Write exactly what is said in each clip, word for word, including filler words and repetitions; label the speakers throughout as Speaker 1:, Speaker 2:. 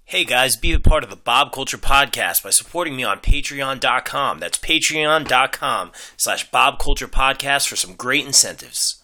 Speaker 1: Hey guys, be a part of the Bob Culture Podcast by supporting me on patreon dot com. That's patreon dot com slash Bob Culture Podcast for some great incentives.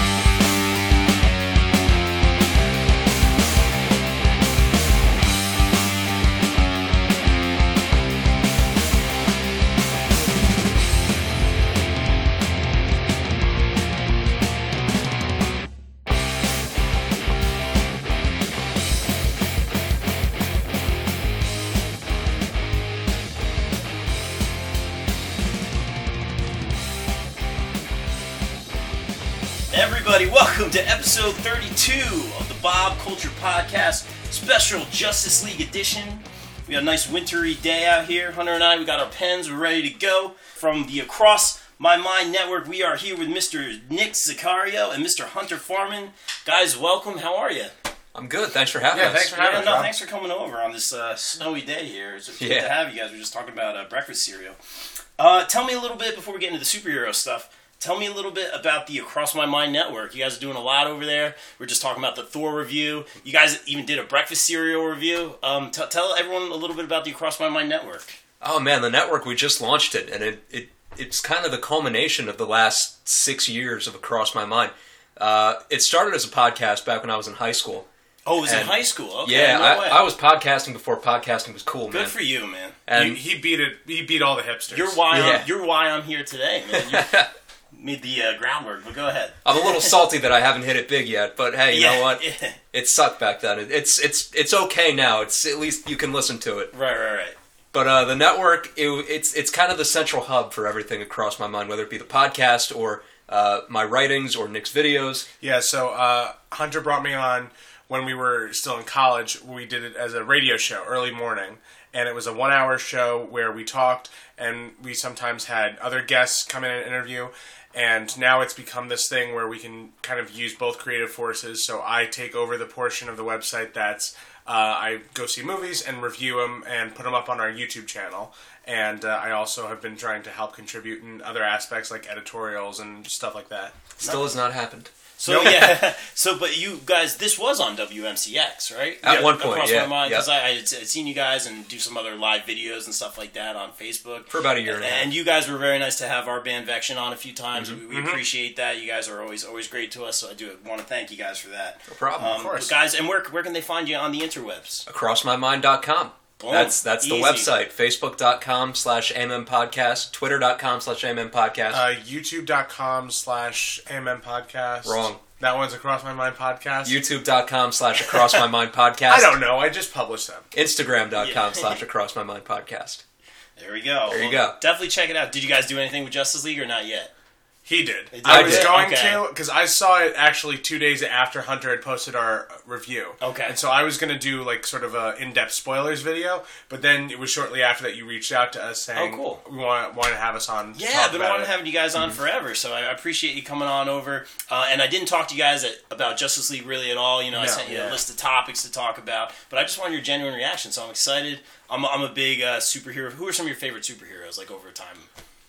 Speaker 1: Everybody, welcome to episode thirty-two of the Bob Culture Podcast, special Justice League edition. We got a nice wintry day out here. Hunter and I, we got our pens, we're ready to go. From the Across My Mind Network, we are here with Mister Nick Zaccario and Mister Hunter Farman. Guys, welcome. How are you?
Speaker 2: I'm good. Thanks for having
Speaker 3: yeah,
Speaker 2: us.
Speaker 3: Thanks for having
Speaker 1: yeah,
Speaker 3: us.
Speaker 1: no,
Speaker 3: Rob.
Speaker 1: thanks for coming over on this uh, snowy day here. It's good
Speaker 2: Yeah.
Speaker 1: to have you guys. We're just talking about uh, breakfast cereal. Uh, tell me a little bit before we get into the superhero stuff. Tell me a little bit about the Across My Mind Network. You guys are doing a lot over there. We're just talking about the Thor review. You guys even did a breakfast cereal review. Um, t- tell everyone a little bit about the Across My Mind Network.
Speaker 2: Oh man, the network, we just launched it, and it, it it's kind of the culmination of the last six years of Across My Mind. Uh, it started as a podcast back when I was in high school.
Speaker 1: Oh, it was
Speaker 2: And-
Speaker 1: in high school? Okay,
Speaker 2: yeah,
Speaker 1: no way.
Speaker 2: I, I was podcasting before podcasting was cool,
Speaker 1: Good
Speaker 2: man.
Speaker 1: for you, man.
Speaker 2: And
Speaker 3: You- he beat it. He beat all the hipsters.
Speaker 1: You're why,
Speaker 2: Yeah.
Speaker 1: I'm, you're why I'm here today, man. You made the uh, groundwork, but go ahead.
Speaker 2: I'm a little salty that I haven't hit it big yet, but hey, you
Speaker 1: Yeah,
Speaker 2: know what?
Speaker 1: yeah.
Speaker 2: It sucked back then. It, it's it's it's okay now. It's at least you can listen to it.
Speaker 1: Right, right, right.
Speaker 2: But uh, the network, it, it's it's kind of the central hub for everything Across My Mind, whether it be the podcast or uh, my writings or Nick's videos.
Speaker 3: Yeah. So uh, Hunter brought me on when we were still in college. We did it as a radio show, early morning, and it was a one-hour show where we talked, and we sometimes had other guests come in and interview. And now it's become this thing where we can kind of use both creative forces. So I take over the portion of the website that's uh, I go see movies and review them and put them up on our YouTube channel. And uh, I also have been trying to help contribute in other aspects like editorials and stuff like that.
Speaker 2: Still has not happened.
Speaker 1: So yeah, so but you guys, this was on W M C X, right?
Speaker 2: At
Speaker 1: Yeah,
Speaker 2: one point,
Speaker 1: Across
Speaker 2: yeah,
Speaker 1: my mind, because
Speaker 2: yeah.
Speaker 1: I, I had seen you guys and do some other live videos and stuff like that on Facebook
Speaker 2: For about a year and a half.
Speaker 1: And you guys were very nice to have our band Vection on a few times.
Speaker 2: Mm-hmm.
Speaker 1: We, we appreciate that. You guys are always always great to us. So I do want to thank you guys for that.
Speaker 2: No problem.
Speaker 1: Um,
Speaker 3: Of course.
Speaker 1: guys. And where where can they find you on the interwebs?
Speaker 2: across my mind dot com.
Speaker 1: Boom.
Speaker 2: That's that's the
Speaker 1: Easy.
Speaker 2: website. Facebook dot com slash A M M podcast. Twitter dot com slash A M M podcast.
Speaker 3: Uh, YouTube dot com slash A M M podcast.
Speaker 2: Wrong.
Speaker 3: That one's Across My Mind podcast.
Speaker 2: YouTube dot com slash Across My Mind podcast.
Speaker 3: I don't know. I just published them.
Speaker 2: Instagram dot com
Speaker 1: Yeah.
Speaker 2: slash Across My Mind podcast.
Speaker 1: There we go.
Speaker 2: There you
Speaker 1: Well,
Speaker 2: go.
Speaker 1: Definitely check it out. Did you guys do anything with Justice League or not yet?
Speaker 3: He did.
Speaker 1: He did?
Speaker 3: I was
Speaker 2: I did.
Speaker 3: going
Speaker 1: Okay.
Speaker 3: to, because I saw it actually two days after Hunter had posted our review.
Speaker 1: Okay.
Speaker 3: And so I was going to do like sort of a in-depth spoilers video, but then it was shortly after that you reached out to us saying,
Speaker 1: Oh, cool.
Speaker 3: we want, want to have us on to
Speaker 1: Yeah,
Speaker 3: talk
Speaker 1: I've been
Speaker 3: about
Speaker 1: wanting
Speaker 3: it.
Speaker 1: to have you guys on forever, so I appreciate you coming on over. Uh, and I didn't talk to you guys at, about Justice League really at all. You know, I
Speaker 3: No,
Speaker 1: sent you a
Speaker 3: yeah.
Speaker 1: list of topics to talk about, but I just wanted your genuine reaction, so I'm excited. I'm a, I'm a big uh, superhero. Who are some of your favorite superheroes, like, over time?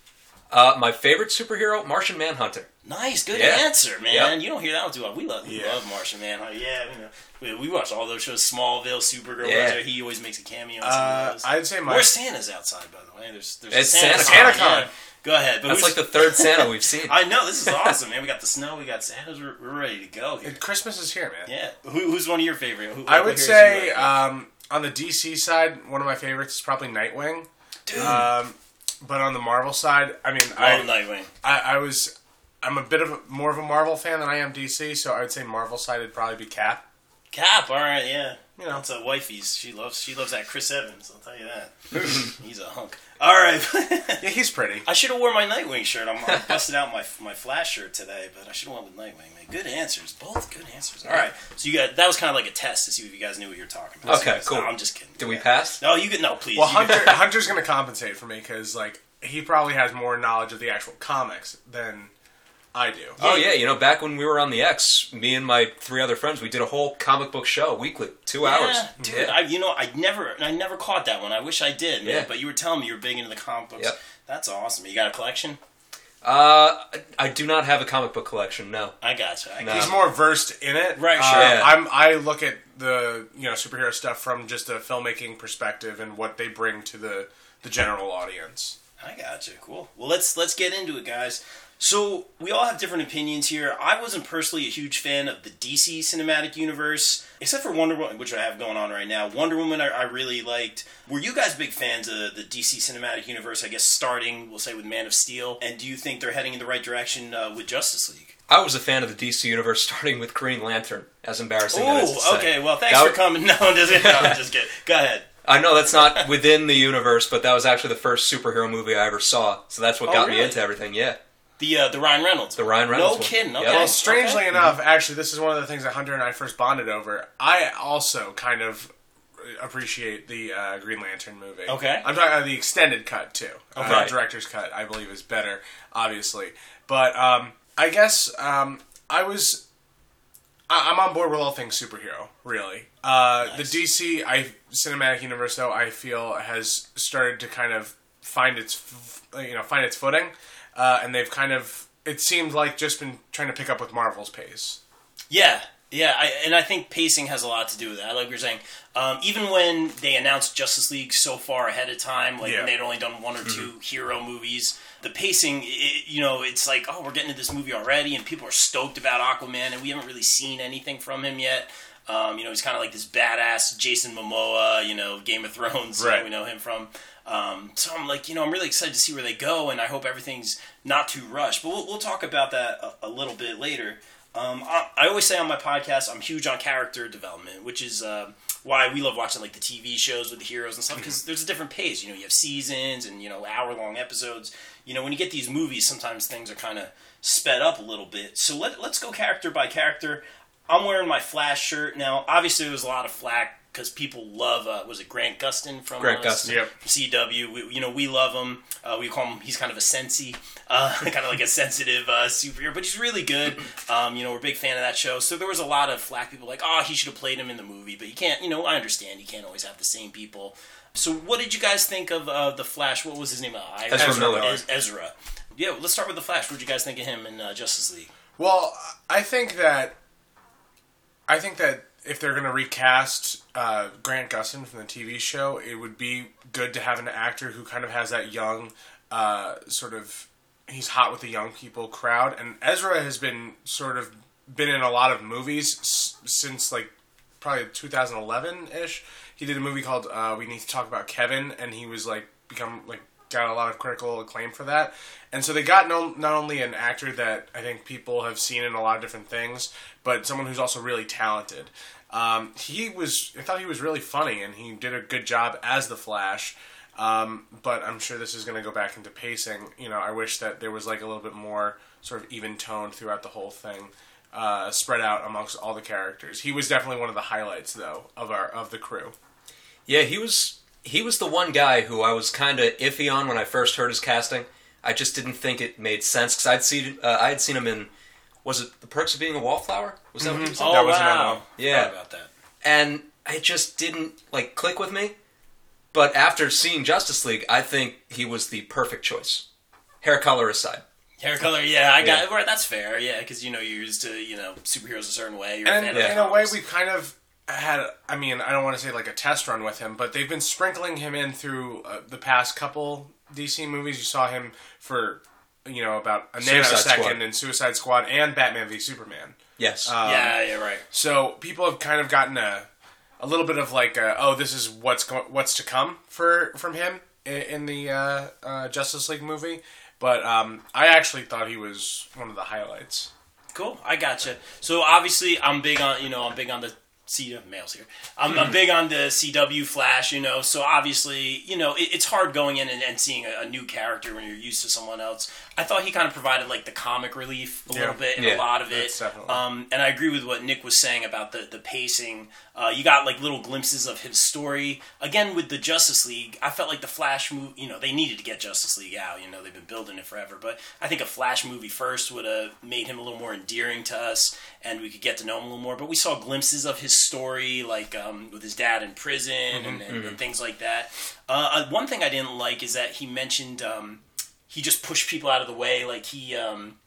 Speaker 2: Uh, my favorite superhero, Martian Manhunter.
Speaker 1: Nice, good
Speaker 2: Yeah.
Speaker 1: answer, man.
Speaker 2: Yep.
Speaker 1: You don't hear that one too often. We love, we
Speaker 3: Yeah.
Speaker 1: love Martian Manhunter. Yeah, you know, we, we watch all those shows. Smallville, Supergirl.
Speaker 2: Yeah.
Speaker 1: where He always makes a cameo on some of
Speaker 3: Uh,
Speaker 1: those.
Speaker 3: I'd say my...
Speaker 1: Where's Santa's outside, by the way? There's, there's
Speaker 2: It's
Speaker 1: a Santa
Speaker 2: Santa
Speaker 1: sign,
Speaker 3: Con.
Speaker 1: yeah. Go ahead. But
Speaker 2: That's
Speaker 1: who's-
Speaker 2: like the third Santa we've seen.
Speaker 1: I know, this is awesome, man. We got the snow, we got Santa's, we're, we're ready to go here.
Speaker 3: Christmas is here, man.
Speaker 1: Yeah. Who, who's one of your favorite? Who,
Speaker 3: I
Speaker 1: what
Speaker 3: would
Speaker 1: heroes
Speaker 3: say
Speaker 1: you like?
Speaker 3: um, on the D C side, one of my favorites is probably Nightwing.
Speaker 1: Dude,
Speaker 3: Um, but on the Marvel side, I mean,
Speaker 1: love
Speaker 3: I,
Speaker 1: Nightwing.
Speaker 3: I, I was, I'm a bit of a, more of a Marvel fan than I am D C, so I would say Marvel side would probably be Cap.
Speaker 1: Cap, all right, yeah.
Speaker 3: You know.
Speaker 1: That's a wifey's. She loves she loves that Chris Evans, I'll tell you that. He's a hunk. All right.
Speaker 3: Yeah, he's pretty.
Speaker 1: I should have worn my Nightwing shirt. I'm, I busted out my my Flash shirt today, but I should have went with Nightwing. Man, good answers, both good answers. All right, so you got that was kind of like a test to see if you guys knew what you were talking about.
Speaker 2: Okay,
Speaker 1: So,
Speaker 2: cool.
Speaker 1: no, I'm just kidding.
Speaker 2: Did we
Speaker 1: Yeah.
Speaker 2: pass?
Speaker 1: No, you can no, please.
Speaker 3: Well,
Speaker 1: You can-
Speaker 3: Hunter Hunter's going to compensate for me because like he probably has more knowledge of the actual comics than I do.
Speaker 2: Oh yeah, you know, back when we were on the X, me and my three other friends, we did a whole comic book show weekly, two
Speaker 1: Yeah,
Speaker 2: hours.
Speaker 1: dude.
Speaker 2: Yeah.
Speaker 1: I, you know, I never, I never caught that one. I wish I did, man.
Speaker 2: Yeah.
Speaker 1: But you were telling me you were big into the comic books.
Speaker 2: Yep.
Speaker 1: That's awesome. You got a collection?
Speaker 2: Uh, I do not have a comic book collection. No.
Speaker 1: I gotcha. I
Speaker 2: No.
Speaker 1: gotcha.
Speaker 3: He's more versed in it.
Speaker 1: Right,
Speaker 3: Uh,
Speaker 1: sure.
Speaker 2: Yeah.
Speaker 3: I'm. I look at the you know superhero stuff from just a filmmaking perspective and what they bring to the the general audience.
Speaker 1: I gotcha. Cool. Well, let's let's get into it, guys. So we all have different opinions here. I wasn't personally a huge fan of the D C cinematic universe, except for Wonder Woman, which I have going on right now. Wonder Woman, I, I really liked. Were you guys big fans of the D C cinematic universe? I guess starting, we'll say, with Man of Steel. And do you think they're heading in the right direction uh, with Justice League?
Speaker 2: I was a fan of the D C universe starting with Green Lantern. As embarrassing as it is to
Speaker 1: Oh,
Speaker 2: say.
Speaker 1: okay. Well, thanks
Speaker 2: That
Speaker 1: for
Speaker 2: was-
Speaker 1: coming. No, I'm just, no, I'm just kidding. Go ahead.
Speaker 2: I know that's not within the universe, but that was actually the first superhero movie I ever saw. So that's what
Speaker 1: Oh,
Speaker 2: got
Speaker 1: really?
Speaker 2: me into everything. Yeah.
Speaker 1: The uh, the Ryan Reynolds.
Speaker 2: The Ryan Reynolds
Speaker 1: No
Speaker 2: one.
Speaker 1: kidding.
Speaker 2: Yep.
Speaker 1: Okay.
Speaker 3: Well, strangely
Speaker 1: okay.
Speaker 3: enough, actually, this is one of the things that Hunter and I first bonded over. I also kind of appreciate the uh, Green Lantern movie.
Speaker 1: Okay.
Speaker 3: I'm talking about the extended cut, too.
Speaker 1: Okay.
Speaker 3: Uh, director's cut, I believe, is better, obviously. But um, I guess um, I was... I- I'm on board with all things superhero, really. Uh,
Speaker 1: Nice.
Speaker 3: The D C I, cinematic universe, though, I feel has started to kind of find its, f- you know, find its footing, uh, and they've kind of, it seemed like just been trying to pick up with Marvel's pace.
Speaker 1: Yeah, yeah, I, and I think pacing has a lot to do with that. Like we were saying, um, even when they announced Justice League so far ahead of time, like
Speaker 3: Yeah.
Speaker 1: when they'd only done one or two hero movies, the pacing, it, you know, it's like, oh, we're getting to this movie already, and people are stoked about Aquaman, and we haven't really seen anything from him yet. Um, you know, he's kind of like this badass Jason Momoa, you know, Game of Thrones,
Speaker 3: Right.
Speaker 1: that we know him from. Um, so I'm like, you know, I'm really excited to see where they go, and I hope everything's not too rushed. But we'll, we'll talk about that a, a little bit later. Um, I, I always say on my podcast, I'm huge on character development, which is uh, why we love watching like the T V shows with the heroes and stuff, because there's a different pace. You know, you have seasons and, you know, hour-long episodes. You know, when you get these movies, sometimes things are kind of sped up a little bit. So let, let's go character by character. I'm wearing my Flash shirt. Now, obviously, there was a lot of flack because people love, uh, was it Grant Gustin from
Speaker 2: Grant
Speaker 1: uh,
Speaker 2: Gustin.
Speaker 3: Yep.
Speaker 1: C W? We, you know, we love him. Uh, we call him, he's kind of a sensei, uh, kind of like a sensitive uh, superhero, but he's really good. Um, you know, we're a big fan of that show. So there was a lot of flack people like, oh, he should have played him in the movie, but you can't, you know, I understand you can't always have the same people. So what did you guys think of uh, the Flash? What was his name? Uh, I-
Speaker 2: Ezra Miller.
Speaker 1: Ez- Ezra. Yeah, let's start with the Flash. What did you guys think of him in uh, Justice League?
Speaker 3: Well, I think that I think that if they're going to recast uh, Grant Gustin from the T V show, it would be good to have an actor who kind of has that young, uh, sort of, he's hot with the young people crowd. And Ezra has been sort of been in a lot of movies s- since like probably two thousand eleven-ish. He did a movie called uh, We Need to Talk About Kevin, and he was like become like got a lot of critical acclaim for that. And so they got no, not only an actor that I think people have seen in a lot of different things, but someone who's also really talented. Um, he was, I thought he was really funny, and he did a good job as the Flash. Um, but I'm sure this is going to go back into pacing. You know, I wish that there was like a little bit more sort of even toned throughout the whole thing, uh, spread out amongst all the characters. He was definitely one of the highlights, though, of our of the crew.
Speaker 2: Yeah, he was he was the one guy who I was kind of iffy on when I first heard his casting. I just didn't think it made sense because I'd seen uh, I had seen him in, was it The Perks of Being a Wallflower? Was that what he was in?
Speaker 1: Oh,
Speaker 3: That was
Speaker 1: wow.
Speaker 3: another one.
Speaker 2: Yeah.
Speaker 1: Forgot about that.
Speaker 2: And it just didn't like click with me. But after seeing Justice League, I think he was the perfect choice. Hair color aside.
Speaker 1: Hair color, yeah, I got
Speaker 2: Yeah.
Speaker 1: it. Right, that's fair, yeah, because you know you're used to you know superheroes a certain way. You're
Speaker 3: And
Speaker 1: a
Speaker 3: in,
Speaker 1: fan of
Speaker 3: in a way,
Speaker 1: comics.
Speaker 3: we kind of had, I mean, I don't want to say like a test run with him, but they've been sprinkling him in through uh, the past couple D C movies. You saw him for, you know, about a
Speaker 2: Suicide
Speaker 3: nanosecond
Speaker 2: Squad.
Speaker 3: in Suicide Squad and Batman v Superman.
Speaker 2: Yes.
Speaker 3: Um,
Speaker 1: yeah, yeah, right.
Speaker 3: So people have kind of gotten a a little bit of like, a, oh, this is what's go- what's to come for from him in, in the uh, uh, Justice League movie. But um, I actually thought he was one of the highlights.
Speaker 1: Cool, I gotcha. So obviously, I'm big on you know I'm big on the C W males here. I'm, I'm big on the C W Flash, you know. So obviously, you know, it, it's hard going in and, and seeing a, a new character when you're used to someone else. I thought he kind of provided like the comic relief a
Speaker 3: Yeah.
Speaker 1: little bit in
Speaker 2: Yeah,
Speaker 1: a lot of it.
Speaker 3: that's definitely-
Speaker 1: Um, and I agree with what Nick was saying about the the pacing. Uh, you got like little glimpses of his story. Again, with the Justice League, I felt like the Flash movie. You know, they needed to get Justice League out. You know, they've been building it forever. But I think a Flash movie first would have made him a little more endearing to us, and we could get to know him a little more. But we saw glimpses of his story, like um, with his dad in prison and, and, and things like that. Uh, uh, one thing I didn't like is that he mentioned um, he just pushed people out of the way. Like he. Um,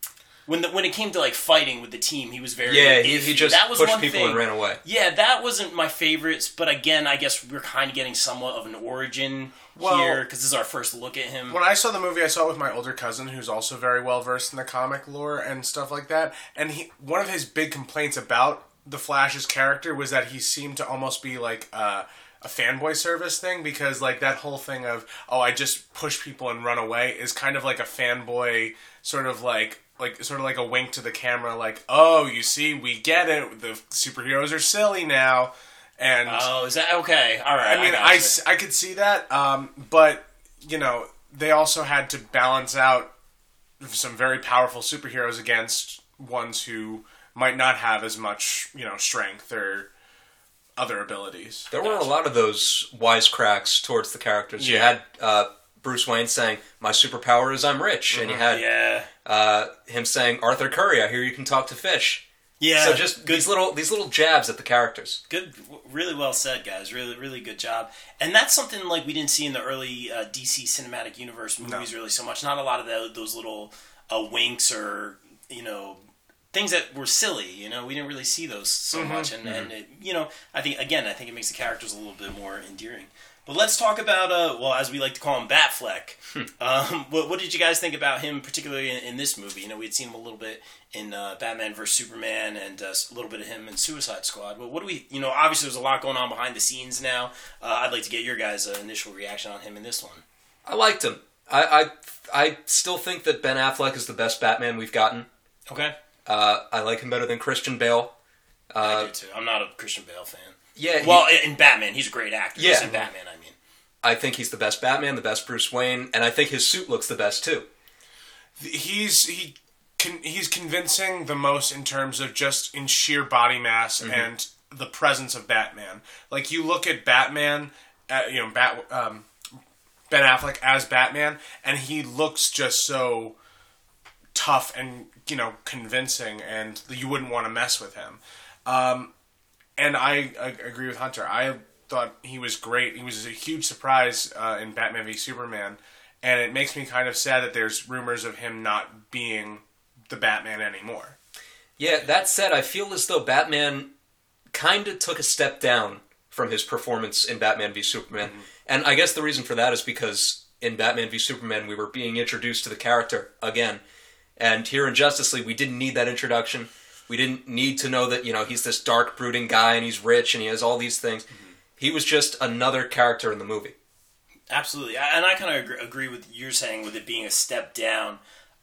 Speaker 1: when the, when it came to like fighting with the team, he was very
Speaker 2: Yeah, he,
Speaker 1: iffy.
Speaker 2: he just
Speaker 1: that was
Speaker 2: pushed
Speaker 1: one
Speaker 2: people
Speaker 1: thing.
Speaker 2: and ran away.
Speaker 1: Yeah, that wasn't my favorites, but again, I guess we're kind of getting somewhat of an origin
Speaker 3: Well,
Speaker 1: here because this is our first look at him.
Speaker 3: When I saw the movie, I saw it with my older cousin, who's also very well versed in the comic lore and stuff like that. And he, one of his big complaints about the Flash's character was that he seemed to almost be like uh, a fanboy service thing, because like that whole thing of, oh, I just push people and run away is kind of like a fanboy sort of like like sort of like a wink to the camera, like, oh, you see, we get it. The superheroes are silly now. And
Speaker 1: oh, is that okay? All right.
Speaker 3: I mean,
Speaker 1: I,
Speaker 3: I,
Speaker 1: gotcha.
Speaker 3: I could see that, um, but you know, they also had to balance out some very powerful superheroes against ones who might not have as much, you know, strength or other abilities.
Speaker 2: There were a lot of those wisecracks towards the characters. You
Speaker 3: Yeah.
Speaker 2: had uh, Bruce Wayne saying, "My superpower is I'm rich," and you had
Speaker 1: yeah,
Speaker 2: uh, him saying, "Arthur Curry, I hear you can talk to fish."
Speaker 1: yeah.
Speaker 2: So just
Speaker 1: good,
Speaker 2: these little these little jabs at the characters.
Speaker 1: good, really well said, guys. Really, really good job. And that's something like we didn't see in the early uh, D C Cinematic Universe movies really so much. Not a lot of the, those little uh, winks or you know. Things that were silly, you know, we didn't really see those so
Speaker 3: Mm-hmm.
Speaker 1: much, and, and it, you know, I think again, I think it makes the characters a little bit more endearing. But let's talk about, uh, well, as we like to call him, Batfleck. um, what, what did you guys think about him, particularly in, in this movie? You know, we had seen him a little bit in uh, Batman versus Superman, and uh, a little bit of him in Suicide Squad. But what do we, you know, obviously there's a lot going on behind the scenes now. Uh, I'd like to get your guys' uh, initial reaction on him in this one.
Speaker 2: I liked him. I, I I still think that Ben Affleck is the best Batman we've gotten.
Speaker 1: Okay,
Speaker 2: Uh, I like him better than Christian Bale. Uh,
Speaker 1: I do too. I'm not a Christian Bale fan.
Speaker 2: Yeah, he-
Speaker 1: Well, in Batman, he's a great actor.
Speaker 2: Yeah.
Speaker 1: in Batman, I mean.
Speaker 2: I think he's the best Batman, the best Bruce Wayne, and I think his suit looks the best too.
Speaker 3: He's he can, he's convincing the most in terms of just in sheer body mass
Speaker 2: Mm-hmm.
Speaker 3: and the presence of Batman. Like you look at Batman, uh, you know, Bat, um, Ben Affleck as Batman, and he looks just so tough and you know convincing, and you wouldn't want to mess with him. Um, and I, I agree with Hunter. I thought he was great. He was a huge surprise uh, in Batman v Superman, and it makes me kind of sad that there's rumors of him not being the Batman anymore.
Speaker 2: Yeah, that said, I feel as though Batman kind of took a step down from his performance in Batman v Superman. Mm-hmm. And I guess the reason for that is because in Batman v Superman we were being introduced to the character again. And here in Justice League we didn't need that introduction. We didn't need to know that, you know, he's this dark, brooding guy and he's rich and he has all these things. Mm-hmm. He was just another character in the movie.
Speaker 1: Absolutely. And I kind of agree, agree with you're saying with it being a step down.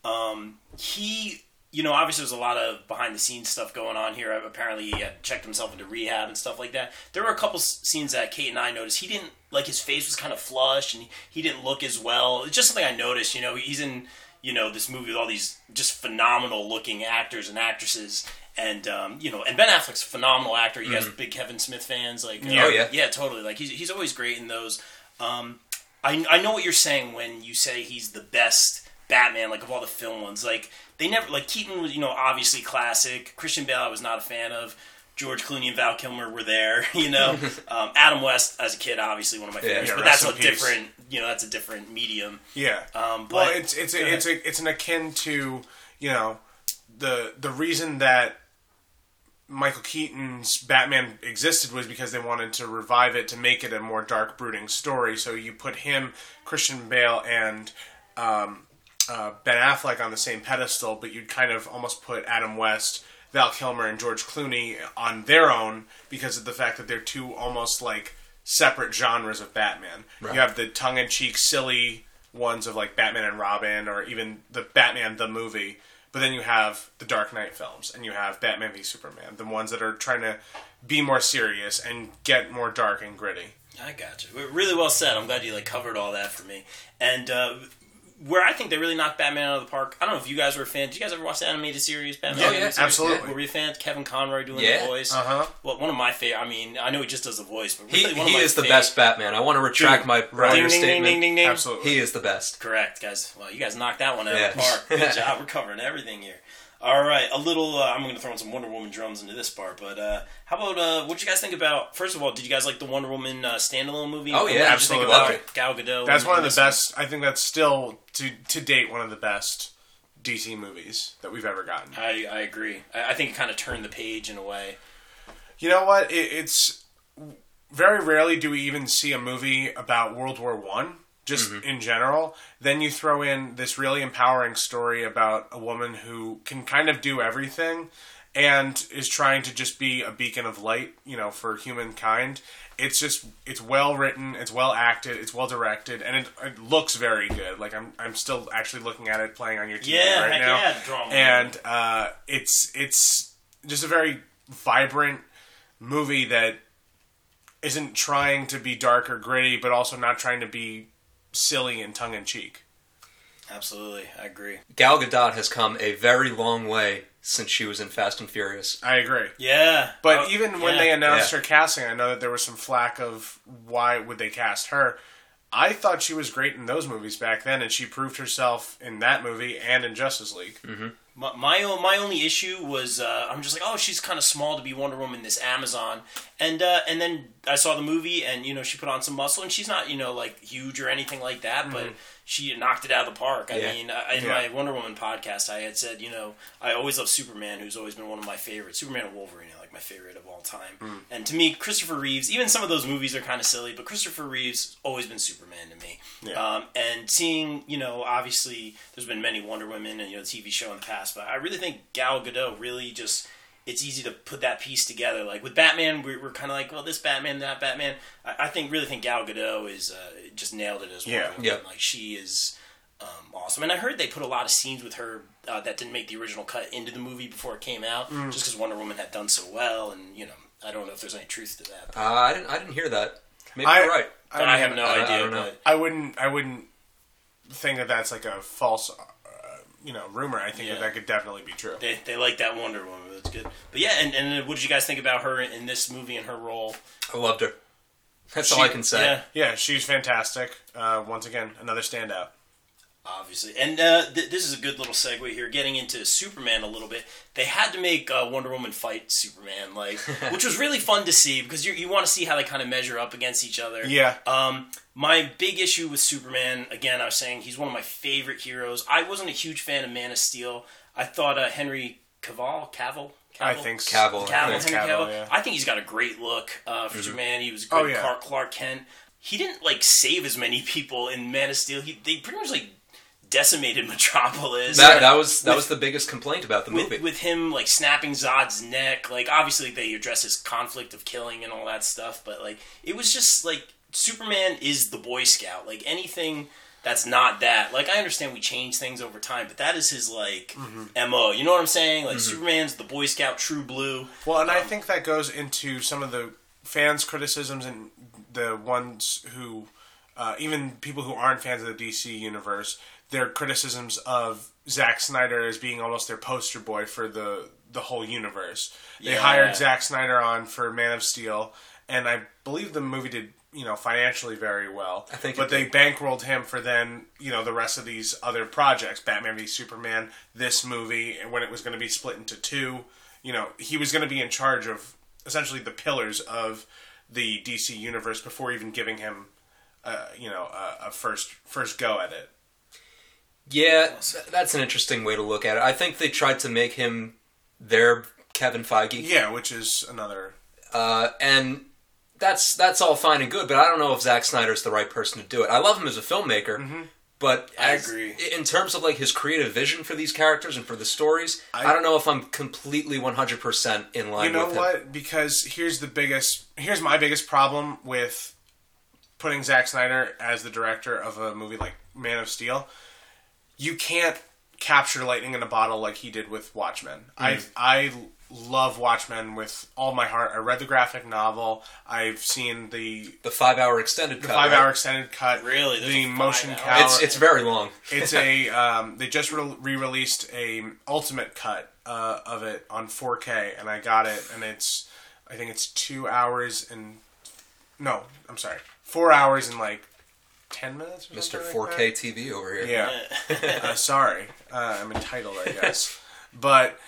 Speaker 1: Um, he, you know, obviously there's a lot of behind-the-scenes stuff going on here. Apparently he had checked himself into rehab and stuff like that. There were a couple scenes that Kate and I noticed. He didn't, like, his face was kind of flushed and he didn't look as well. It's just something I noticed, you know. He's in, you know, this movie with all these just phenomenal-looking actors and actresses. And, um, you know, and Ben Affleck's a phenomenal actor. You guys are big Kevin Smith fans. Like, uh,
Speaker 2: Oh, yeah.
Speaker 1: Yeah, totally. Like, he's, he's always great in those. Um, I, I know what you're saying when you say he's the best Batman, like, of all the film ones. Like, they never, like, Keaton was, you know, obviously classic. Christian Bale I was not a fan of. George Clooney and Val Kilmer were there, you know. um, Adam West, as a kid, obviously one of my
Speaker 2: Yeah,
Speaker 1: favorites.
Speaker 3: yeah,
Speaker 1: but
Speaker 3: rest
Speaker 1: that's
Speaker 3: in
Speaker 1: a
Speaker 3: peace.
Speaker 1: different, you know, that's a different medium.
Speaker 3: Yeah.
Speaker 1: Um, but,
Speaker 3: well, it's it's a, it's a, it's an akin to, you know, the the reason that Michael Keaton's Batman existed was because they wanted to revive it to make it a more dark, brooding story. So you put him, Christian Bale, and um, uh, Ben Affleck on the same pedestal, but you'd kind of almost put Adam West, Val Kilmer, and George Clooney on their own because of the fact that they're two almost like separate genres of Batman.
Speaker 2: Right.
Speaker 3: You have the tongue-in-cheek, silly ones of like Batman and Robin, or even the Batman the movie. But then you have the Dark Knight films, and you have Batman v Superman, the ones that are trying to be more serious and get more dark and gritty.
Speaker 1: I got you. Really well said. I'm glad you like covered all that for me. And uh, where I think they really knocked Batman out of the park, I don't know if you guys were a fan. Did you guys ever watch the animated series? Batman
Speaker 3: Yeah,
Speaker 1: animated
Speaker 3: yeah,
Speaker 1: series?
Speaker 3: absolutely.
Speaker 1: Were you a fan? Kevin Conroy doing
Speaker 2: Yeah.
Speaker 1: the voice.
Speaker 3: Uh-huh.
Speaker 1: Well, one of my favorite. I mean, I know he just does the voice, but
Speaker 2: He,
Speaker 1: really one
Speaker 2: he
Speaker 1: of my
Speaker 2: is the
Speaker 1: favorite.
Speaker 2: best Batman. I want to retract my
Speaker 3: right.
Speaker 2: earlier
Speaker 1: Ding, ding, ding,
Speaker 2: statement.
Speaker 1: ding, ding, ding.
Speaker 3: Absolutely.
Speaker 2: He is the best.
Speaker 1: Correct, guys. Well, you guys knocked that one out
Speaker 2: Yeah.
Speaker 1: of the park. Good job. We're covering everything here. All right, a little. Uh, I'm going to throw in some Wonder Woman drums into this part, but uh, how about uh, what you guys think about? First of all, did you guys like the Wonder Woman uh, standalone movie?
Speaker 2: Oh,
Speaker 1: What
Speaker 2: yeah,
Speaker 1: did you
Speaker 3: absolutely.
Speaker 1: think about
Speaker 2: Loved it.
Speaker 1: Gal Gadot.
Speaker 3: That's
Speaker 1: and-
Speaker 3: one of
Speaker 1: and
Speaker 3: the
Speaker 1: this
Speaker 3: best. I think that's still to to date one of the best D C movies that we've ever gotten.
Speaker 1: I, I agree. I, I think it kind of turned the page in a way.
Speaker 3: You know what? It, it's very rarely do we even see a movie about World War One, just mm-hmm. in general. Then you throw in this really empowering story about a woman who can kind of do everything and is trying to just be a beacon of light, you know, for humankind. It's just, it's well written, it's well acted, it's well directed, and it, it looks very good. Like, I'm I'm still actually looking at it playing on your T V
Speaker 1: yeah,
Speaker 3: right
Speaker 1: heck
Speaker 3: now.
Speaker 1: Yeah, drama.
Speaker 3: And uh, it's it's just a very vibrant movie that isn't trying to be dark or gritty, but also not trying to be silly and tongue-in-cheek.
Speaker 1: Absolutely, I agree.
Speaker 2: Gal Gadot has come a very long way since she was in Fast and Furious.
Speaker 3: I agree.
Speaker 1: Yeah.
Speaker 3: But
Speaker 1: oh,
Speaker 3: even when
Speaker 1: yeah.
Speaker 3: they announced
Speaker 2: yeah.
Speaker 3: her casting, I know that there was some flack of why would they cast her. I thought she was great in those movies back then, and she proved herself in that movie and in Justice League.
Speaker 2: Mm-hmm.
Speaker 1: My, my my only issue was uh, I'm just like, oh, she's kind of small to be Wonder Woman, this Amazon, and uh, and then I saw the movie, and you know she put on some muscle, and she's not you know like huge or anything like that, mm-hmm. but she knocked it out of the park. I
Speaker 2: yeah.
Speaker 1: mean, uh, in
Speaker 3: yeah.
Speaker 1: my Wonder Woman podcast, I had said, you know, I always love Superman, who's always been one of my favorites. Superman and Wolverine are like my favorite of all time, mm. and to me, Christopher Reeves, even some of those movies are kind of silly, but Christopher Reeves always been Superman to me.
Speaker 3: Yeah.
Speaker 1: Um, and seeing, you know, obviously there's been many Wonder Women and you know the T V show in the past, but I really think Gal Gadot really just, it's easy to put that piece together. Like with Batman, we're, we're kind of like, well, this Batman, that Batman. I, I think really think Gal Gadot is uh, just nailed it as well.
Speaker 3: Yeah,
Speaker 2: yeah.
Speaker 1: Like she is um, awesome, and I heard they put a lot of scenes with her uh, that didn't make the original cut into the movie before it came out, mm. just because Wonder Woman had done so well, and you know, I don't know if there's any truth to that.
Speaker 2: Uh, I didn't. I didn't hear that. Maybe
Speaker 3: I,
Speaker 2: you're right.
Speaker 1: I, I have no
Speaker 2: I,
Speaker 1: idea.
Speaker 2: I don't know.
Speaker 1: But
Speaker 3: I wouldn't. I wouldn't think that that's like a false, uh, you know, rumor. I think
Speaker 1: Yeah.
Speaker 3: that that could definitely be true.
Speaker 1: They, they like that Wonder Woman. That's good. But yeah, and, and what did you guys think about her in this movie and her role?
Speaker 2: I loved her. That's
Speaker 3: She-
Speaker 2: all I can say.
Speaker 1: Yeah,
Speaker 3: Yeah, she's fantastic. Uh, once again, another standout.
Speaker 1: obviously. And uh, th- this is a good little segue here, getting into Superman a little bit. They had to make uh, Wonder Woman fight Superman, like, which was really fun to see because you you want to see how they kind of measure up against each other.
Speaker 3: Yeah.
Speaker 1: Um, my big issue with Superman, again, I was saying he's one of my favorite heroes. I wasn't a huge fan of Man of Steel. I thought uh, Henry Cavill, Cavill, Cavill,
Speaker 3: I think so.
Speaker 2: Cavill.
Speaker 1: Cavill,
Speaker 2: I
Speaker 1: Henry
Speaker 2: think
Speaker 3: Cavill,
Speaker 1: Cavill.
Speaker 3: yeah.
Speaker 1: I think he's got a great look uh, for
Speaker 2: Mm-hmm.
Speaker 1: Superman. He was a
Speaker 3: Oh,
Speaker 1: good
Speaker 3: yeah.
Speaker 1: Clark, Clark Kent. He didn't like save as many people in Man of Steel. He they pretty much like decimated Metropolis.
Speaker 2: That, that was that
Speaker 1: With-
Speaker 2: was the biggest complaint about the movie.
Speaker 1: with, with him like snapping Zod's neck. Like obviously they address his conflict of killing and all that stuff, but like it was just like Superman is the Boy Scout. Like anything that's not that. Like I understand we change things over time, but that is his like
Speaker 3: Mm-hmm.
Speaker 1: M O. You know what I'm saying? Like Superman's the Boy Scout, true blue.
Speaker 3: Well, and I
Speaker 1: Um,
Speaker 3: think that goes into some of the fans' criticisms and the ones who, uh, even people who aren't fans of the D C universe, their criticisms of Zack Snyder as being almost their poster boy for the the whole universe. They
Speaker 1: Yeah.
Speaker 3: hired Zack Snyder on for Man of Steel, and I believe the movie did, you know, financially very well.
Speaker 2: I think it
Speaker 3: but they
Speaker 2: did.
Speaker 3: bankrolled him for then, you know, the rest of these other projects, Batman v Superman, this movie, and when it was going to be split into two, you know, he was going to be in charge of essentially the pillars of the D C universe before even giving him, uh, you know, a, a first first go at it.
Speaker 2: Yeah, th- that's an interesting way to look at it. I think they tried to make him their Kevin Feige,
Speaker 3: Yeah, which is another.
Speaker 2: uh, and that's that's all fine and good. But I don't know if Zack Snyder's the right person to do it. I love him as a filmmaker,
Speaker 3: Mm-hmm.
Speaker 2: but
Speaker 1: I
Speaker 2: as,
Speaker 1: agree.
Speaker 2: in terms of like his creative vision for these characters and for the stories, I,
Speaker 3: I-
Speaker 2: don't know if I'm completely one hundred percent in line
Speaker 3: You know
Speaker 2: with him.
Speaker 3: what? Because here's the biggest. Here's my biggest problem with putting Zack Snyder as the director of a movie like Man of Steel. You can't capture lightning in a bottle like he did with Watchmen. I I love Watchmen with all my heart. I read the graphic novel. I've seen the
Speaker 2: The five-hour extended
Speaker 3: the
Speaker 2: cut,
Speaker 3: five
Speaker 2: right?
Speaker 3: hour extended cut.
Speaker 1: Really? There's
Speaker 3: the
Speaker 1: a
Speaker 3: motion
Speaker 1: five
Speaker 3: cow.
Speaker 2: It's it's very long.
Speaker 3: It's a um, they just re- re-released a ultimate cut uh, of it on four K, and I got it, and it's I think it's two hours and no, I'm sorry, four hours and like ten minutes. Or
Speaker 2: Mister
Speaker 3: something
Speaker 2: four
Speaker 3: like
Speaker 2: K
Speaker 3: that.
Speaker 2: T V over here.
Speaker 3: Yeah, uh, sorry, uh, I'm entitled, I guess, but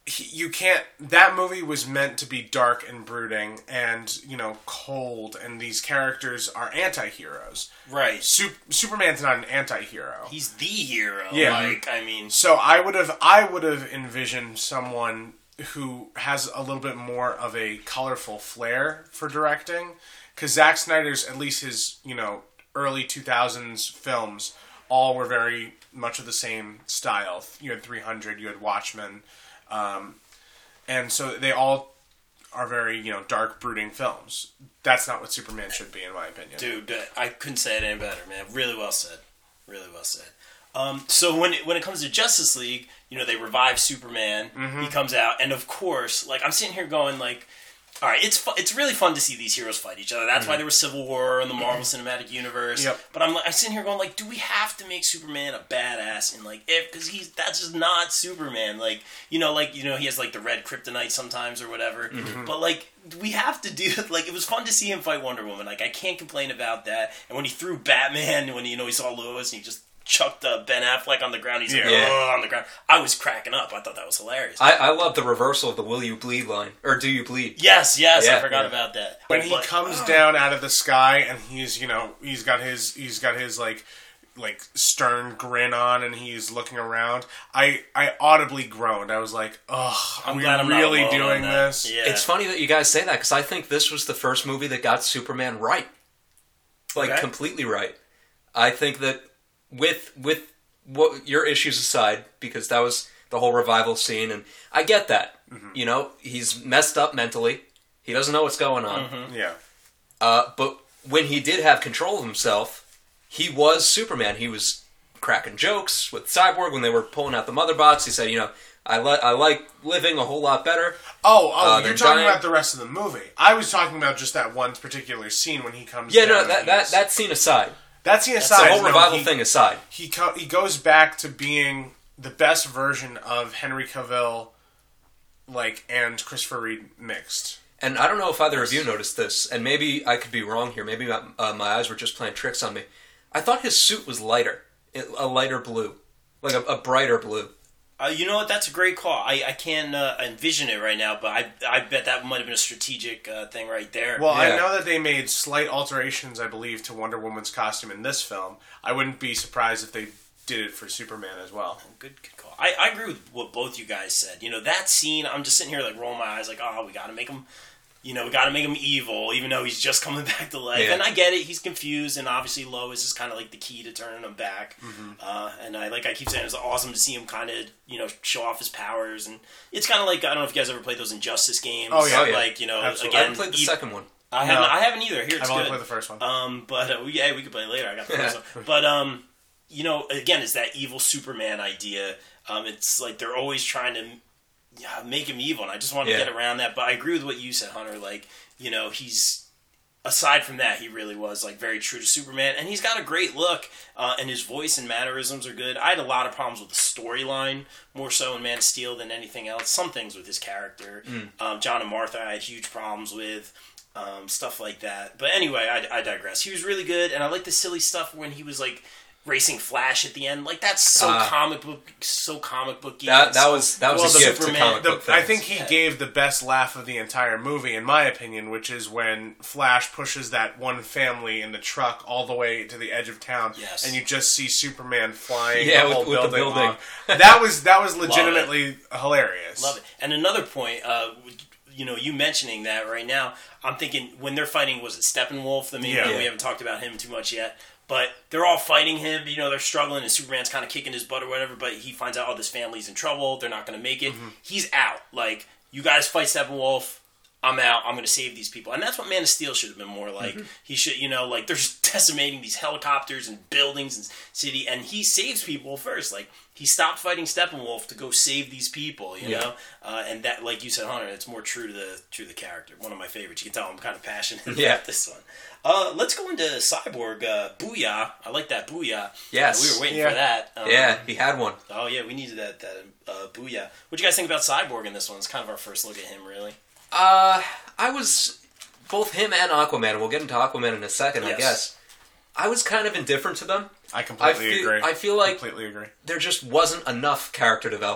Speaker 3: he, you can't. That movie was meant to be dark and brooding, and you know, cold. And these characters are anti-heroes.
Speaker 1: Right.
Speaker 3: Sup- Superman's not an anti-hero.
Speaker 1: He's the hero.
Speaker 3: Yeah.
Speaker 1: Like, I mean...
Speaker 3: So I would have, I would have envisioned someone who has a little bit more of a colorful flair for directing, because Zack Snyder's, at least his, you know, early two thousands films, all were very much of the same style. You had three hundred, you had Watchmen. Um, and so they all are very, you know, dark, brooding films. That's not what Superman should be, in my opinion.
Speaker 1: Dude, I couldn't say it any better, man. Really well said. Really well said. Um, so when it, when it comes to Justice League, you know, they revive Superman.
Speaker 3: Mm-hmm.
Speaker 1: He comes out, and of course, like, I'm sitting here going, like, all right, it's fu- it's really fun to see these heroes fight each other. That's mm-hmm. why there was Civil War in the Marvel Cinematic Universe.
Speaker 3: Yep.
Speaker 1: But I'm I'm sitting here going, like, do we have to make Superman a badass? And like, if because he's that's just not Superman. Like, you know, like you know, he has like the red kryptonite sometimes or whatever. Mm-hmm. But like, we have to do like it was fun to see him fight Wonder Woman. Like, I can't complain about that. And when he threw Batman, when you know he saw Lois and he just chucked uh, Ben Affleck on the ground. He's like,
Speaker 3: Yeah.
Speaker 1: oh, on the ground. I was cracking up. I thought that was hilarious.
Speaker 2: I, I love the reversal of the "Will you bleed" line, or "Do you bleed?"
Speaker 1: yes, yes, I
Speaker 2: Yeah,
Speaker 1: forgot
Speaker 2: yeah.
Speaker 1: about that.
Speaker 3: When he
Speaker 1: But-
Speaker 3: comes down out of the sky and he's, you know, he's got his, he's got his like, like stern grin on and he's looking around. I, I audibly groaned. I was like, "Ugh, are
Speaker 1: I'm
Speaker 3: we
Speaker 1: glad I'm not
Speaker 3: really
Speaker 1: alone
Speaker 3: doing
Speaker 1: on that.
Speaker 3: this?"
Speaker 1: Yeah.
Speaker 2: It's funny that you guys say that because I think this was the first movie that got Superman right, like
Speaker 1: Okay.
Speaker 2: completely right. I think that with with what your issues aside, because that was the whole revival scene, and I get that. Mm-hmm. You know, he's messed up mentally. He doesn't know what's going on.
Speaker 1: Mm-hmm.
Speaker 3: Yeah.
Speaker 2: Uh, but when he did have control of himself, he was Superman. He was cracking jokes with Cyborg when they were pulling out the mother box. He said, you know, I, li- I like living a whole lot better.
Speaker 3: Oh, oh,
Speaker 2: Uh,
Speaker 3: you're
Speaker 2: they're
Speaker 3: talking
Speaker 2: dying.
Speaker 3: about the rest of the movie. I was talking about just that one particular scene when he comes
Speaker 2: Yeah,
Speaker 3: down.
Speaker 2: no,
Speaker 3: and
Speaker 2: that, that,
Speaker 3: he's-
Speaker 2: that scene aside.
Speaker 3: that scene
Speaker 2: The
Speaker 3: aside,
Speaker 2: whole
Speaker 3: no,
Speaker 2: revival
Speaker 3: he,
Speaker 2: thing aside.
Speaker 3: he co- he goes back to being the best version of Henry Cavill, like, and Christopher Reeve mixed.
Speaker 2: And I don't know if either of you noticed this, and maybe I could be wrong here. Maybe my, uh, my eyes were just playing tricks on me. I thought his suit was lighter, a lighter blue, like a, a brighter blue.
Speaker 1: Uh, you know what? That's a great call. I, I can't uh, envision it right now, but I I bet that might have been a strategic uh, thing right there.
Speaker 3: Well, I
Speaker 2: Yeah.
Speaker 3: know that they made slight alterations, I believe, to Wonder Woman's costume in this film. I wouldn't be surprised if they did it for Superman as well.
Speaker 1: Good, good call. I, I agree with what both you guys said. You know, that scene, I'm just sitting here like rolling my eyes like, oh, we got to make him, you know, we got to make him evil, even though he's just coming back to life.
Speaker 2: Yeah.
Speaker 1: And I get it. He's confused, and obviously Lois is kind of like the key to turning him back.
Speaker 3: Mm-hmm.
Speaker 1: Uh, and I like I keep saying, it's awesome to see him kind of, you know, show off his powers. And it's kind of like, I don't know if you guys ever played those Injustice games.
Speaker 3: Oh, yeah.
Speaker 2: Oh, yeah.
Speaker 1: Like, you know,
Speaker 3: Absolutely.
Speaker 2: I
Speaker 1: again,
Speaker 2: haven't played the
Speaker 1: e-
Speaker 2: second one.
Speaker 1: I haven't,
Speaker 3: No.
Speaker 1: I haven't either. Here it's
Speaker 3: I've only
Speaker 1: good.
Speaker 3: played the first one.
Speaker 1: Um, but uh, we, yeah, we could play it later. I got the first one. But um, you know, again, it's that evil Superman idea. Um, it's like they're always trying to yeah, make him evil, and I just want to
Speaker 2: Yeah.
Speaker 1: get around that. But I agree with what you said, Hunter. Like, you know, he's aside from that, he really was like very true to Superman, and he's got a great look, uh, and his voice and mannerisms are good. I had a lot of problems with the storyline, more so in Man of Steel than anything else. Some things with his character,
Speaker 2: Mm.
Speaker 1: um, John and Martha, I had huge problems with. Um, stuff like that. But anyway, I, I digress. He was really good, and I like the silly stuff when he was like racing Flash at the end. Like that's so
Speaker 2: Uh,
Speaker 1: comic book, so comic booky.
Speaker 2: That
Speaker 1: and
Speaker 2: that
Speaker 1: so-
Speaker 2: was that was
Speaker 1: well,
Speaker 2: a
Speaker 1: the
Speaker 2: gift
Speaker 1: Superman-
Speaker 2: to comic
Speaker 3: The,
Speaker 2: book
Speaker 3: I
Speaker 2: fans.
Speaker 3: think he
Speaker 1: Yeah.
Speaker 3: gave the best laugh of the entire movie, in my opinion, which is when Flash pushes that one family in the truck all the way to the edge of town,
Speaker 1: Yes.
Speaker 3: and you just see Superman flying
Speaker 2: Yeah,
Speaker 3: the
Speaker 2: with-
Speaker 3: whole
Speaker 2: with the
Speaker 3: building,
Speaker 2: building.
Speaker 3: off. That was that was legitimately hilarious.
Speaker 1: Love it. And another point, uh, you know, you mentioning that right now, I'm thinking when they're fighting, was it Steppenwolf? The main
Speaker 3: Yeah.
Speaker 1: one? We haven't talked about him too much yet. But they're all fighting him, you know, they're struggling, and Superman's kind of kicking his butt or whatever, but he finds out, oh, this family's in trouble, they're not going to make it.
Speaker 3: Mm-hmm.
Speaker 1: He's out. Like, you guys fight Steppenwolf, I'm out, I'm going to save these people. And that's what Man of Steel should have been more like.
Speaker 3: Mm-hmm.
Speaker 1: He should, you know, like, they're just decimating these helicopters and buildings and city, and he saves people first. Like, he stopped fighting Steppenwolf to go save these people, you
Speaker 2: Yeah.
Speaker 1: know? Uh, and that, like you said, Hunter, it's more true to the true to the character. One of my favorites. You can tell I'm kind of passionate
Speaker 2: Yeah.
Speaker 1: about this one. Uh, let's go into Cyborg. Uh, Booyah. I like that Booyah.
Speaker 2: Yes.
Speaker 1: Uh, we were waiting
Speaker 3: Yeah.
Speaker 1: for that. Um,
Speaker 2: Yeah, he had one.
Speaker 1: Oh, yeah, we needed that, that uh, Booyah. What do you guys think about Cyborg in this one? It's kind of our first look at him, really.
Speaker 2: Uh, I was both him and Aquaman. We'll get into Aquaman in a second, I
Speaker 1: Yes.
Speaker 2: guess. I was kind of indifferent to them.
Speaker 3: I completely
Speaker 2: I feel-
Speaker 3: agree.
Speaker 2: I feel like-
Speaker 3: completely agree.
Speaker 2: There just wasn't enough character development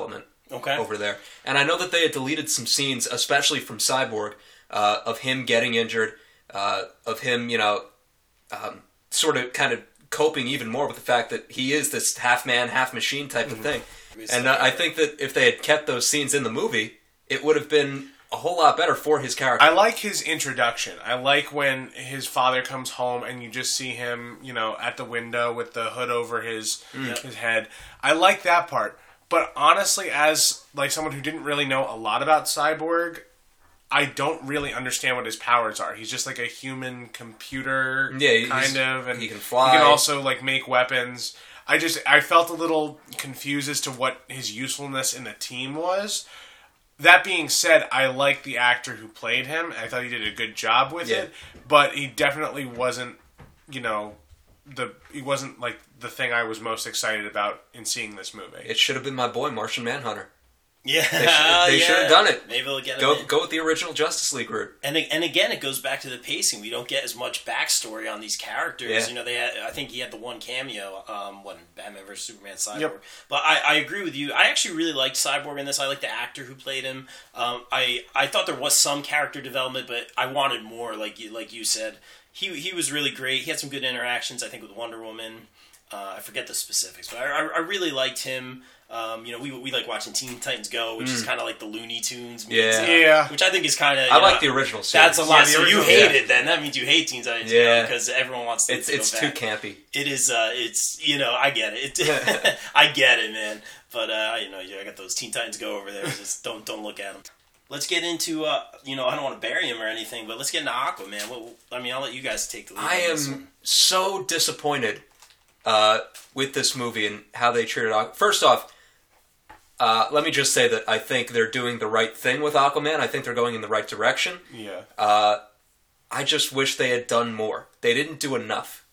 Speaker 1: Okay.
Speaker 2: over there. And I know that they had deleted some scenes, especially from Cyborg, uh, of him getting injured, uh, of him, you know, um, sort of kind of coping even more with the fact that he is this half-man, half-machine type of thing. And uh, I think that if they had kept those scenes in the movie, it would have been a whole lot better for his character.
Speaker 3: I like his introduction. I like when his father comes home and you just see him, you know, at the window with the hood over his
Speaker 1: Mm.
Speaker 3: his head. I like that part. But honestly, as like someone who didn't really know a lot about Cyborg, I don't really understand what his powers are. He's just like a human computer,
Speaker 2: Yeah, he's-
Speaker 3: kind of, and
Speaker 2: he can fly.
Speaker 3: He can also like make weapons. I just I felt a little confused as to what his usefulness in the team was. That being said, I like the actor who played him. I thought he did a good job with
Speaker 2: Yeah.
Speaker 3: it, but he definitely wasn't, you know, the he wasn't like the thing I was most excited about in seeing this movie.
Speaker 2: It should have been my boy, Martian Manhunter.
Speaker 1: Yeah,
Speaker 2: They, should, they
Speaker 1: yeah.
Speaker 2: should have done it.
Speaker 1: Maybe they'll get
Speaker 2: Go
Speaker 1: him in.
Speaker 2: go with the original Justice League route.
Speaker 1: And and again, it goes back to the pacing. We don't get as much backstory on these characters.
Speaker 2: Yeah.
Speaker 1: You know, they had, I think he had the one cameo, um, when Batman versus Superman, Cyborg.
Speaker 3: Yep.
Speaker 1: But I, I agree with you. I actually really liked Cyborg in this. I like the actor who played him. Um, I I thought there was some character development, but I wanted more. Like you like you said, he he was really great. He had some good interactions. I think with Wonder Woman. Uh, I forget the specifics, but I, I, I really liked him. Um, you know, we we like watching Teen Titans Go, which is kind of like the Looney Tunes. meets,
Speaker 2: Yeah.
Speaker 1: uh,
Speaker 3: Yeah.
Speaker 1: Which I think is kind of.
Speaker 2: I like the original series.
Speaker 1: That's a lot.
Speaker 3: Yeah, the
Speaker 1: so you
Speaker 3: original-
Speaker 1: hate
Speaker 2: yeah.
Speaker 1: it then. That means you hate Teen Titans
Speaker 2: Yeah.
Speaker 1: because everyone wants to,
Speaker 2: It's
Speaker 1: to go
Speaker 2: it's too
Speaker 1: back.
Speaker 2: campy.
Speaker 1: It is. Uh, it's you know I get it. it I get it, man. But uh, you know I got those Teen Titans Go over there. Just don't don't look at them. Let's get into uh, you know I don't want to bury him or anything, but let's get into Aquaman. What, I mean, I'll let you guys take the lead.
Speaker 2: I
Speaker 1: on this
Speaker 2: am
Speaker 1: one.
Speaker 2: so disappointed uh, with this movie and how they treated Aquaman. First off, uh, let me just say that I think they're doing the right thing with Aquaman. I think they're going in the right direction.
Speaker 3: Yeah.
Speaker 2: Uh, I just wish they had done more. They didn't do enough.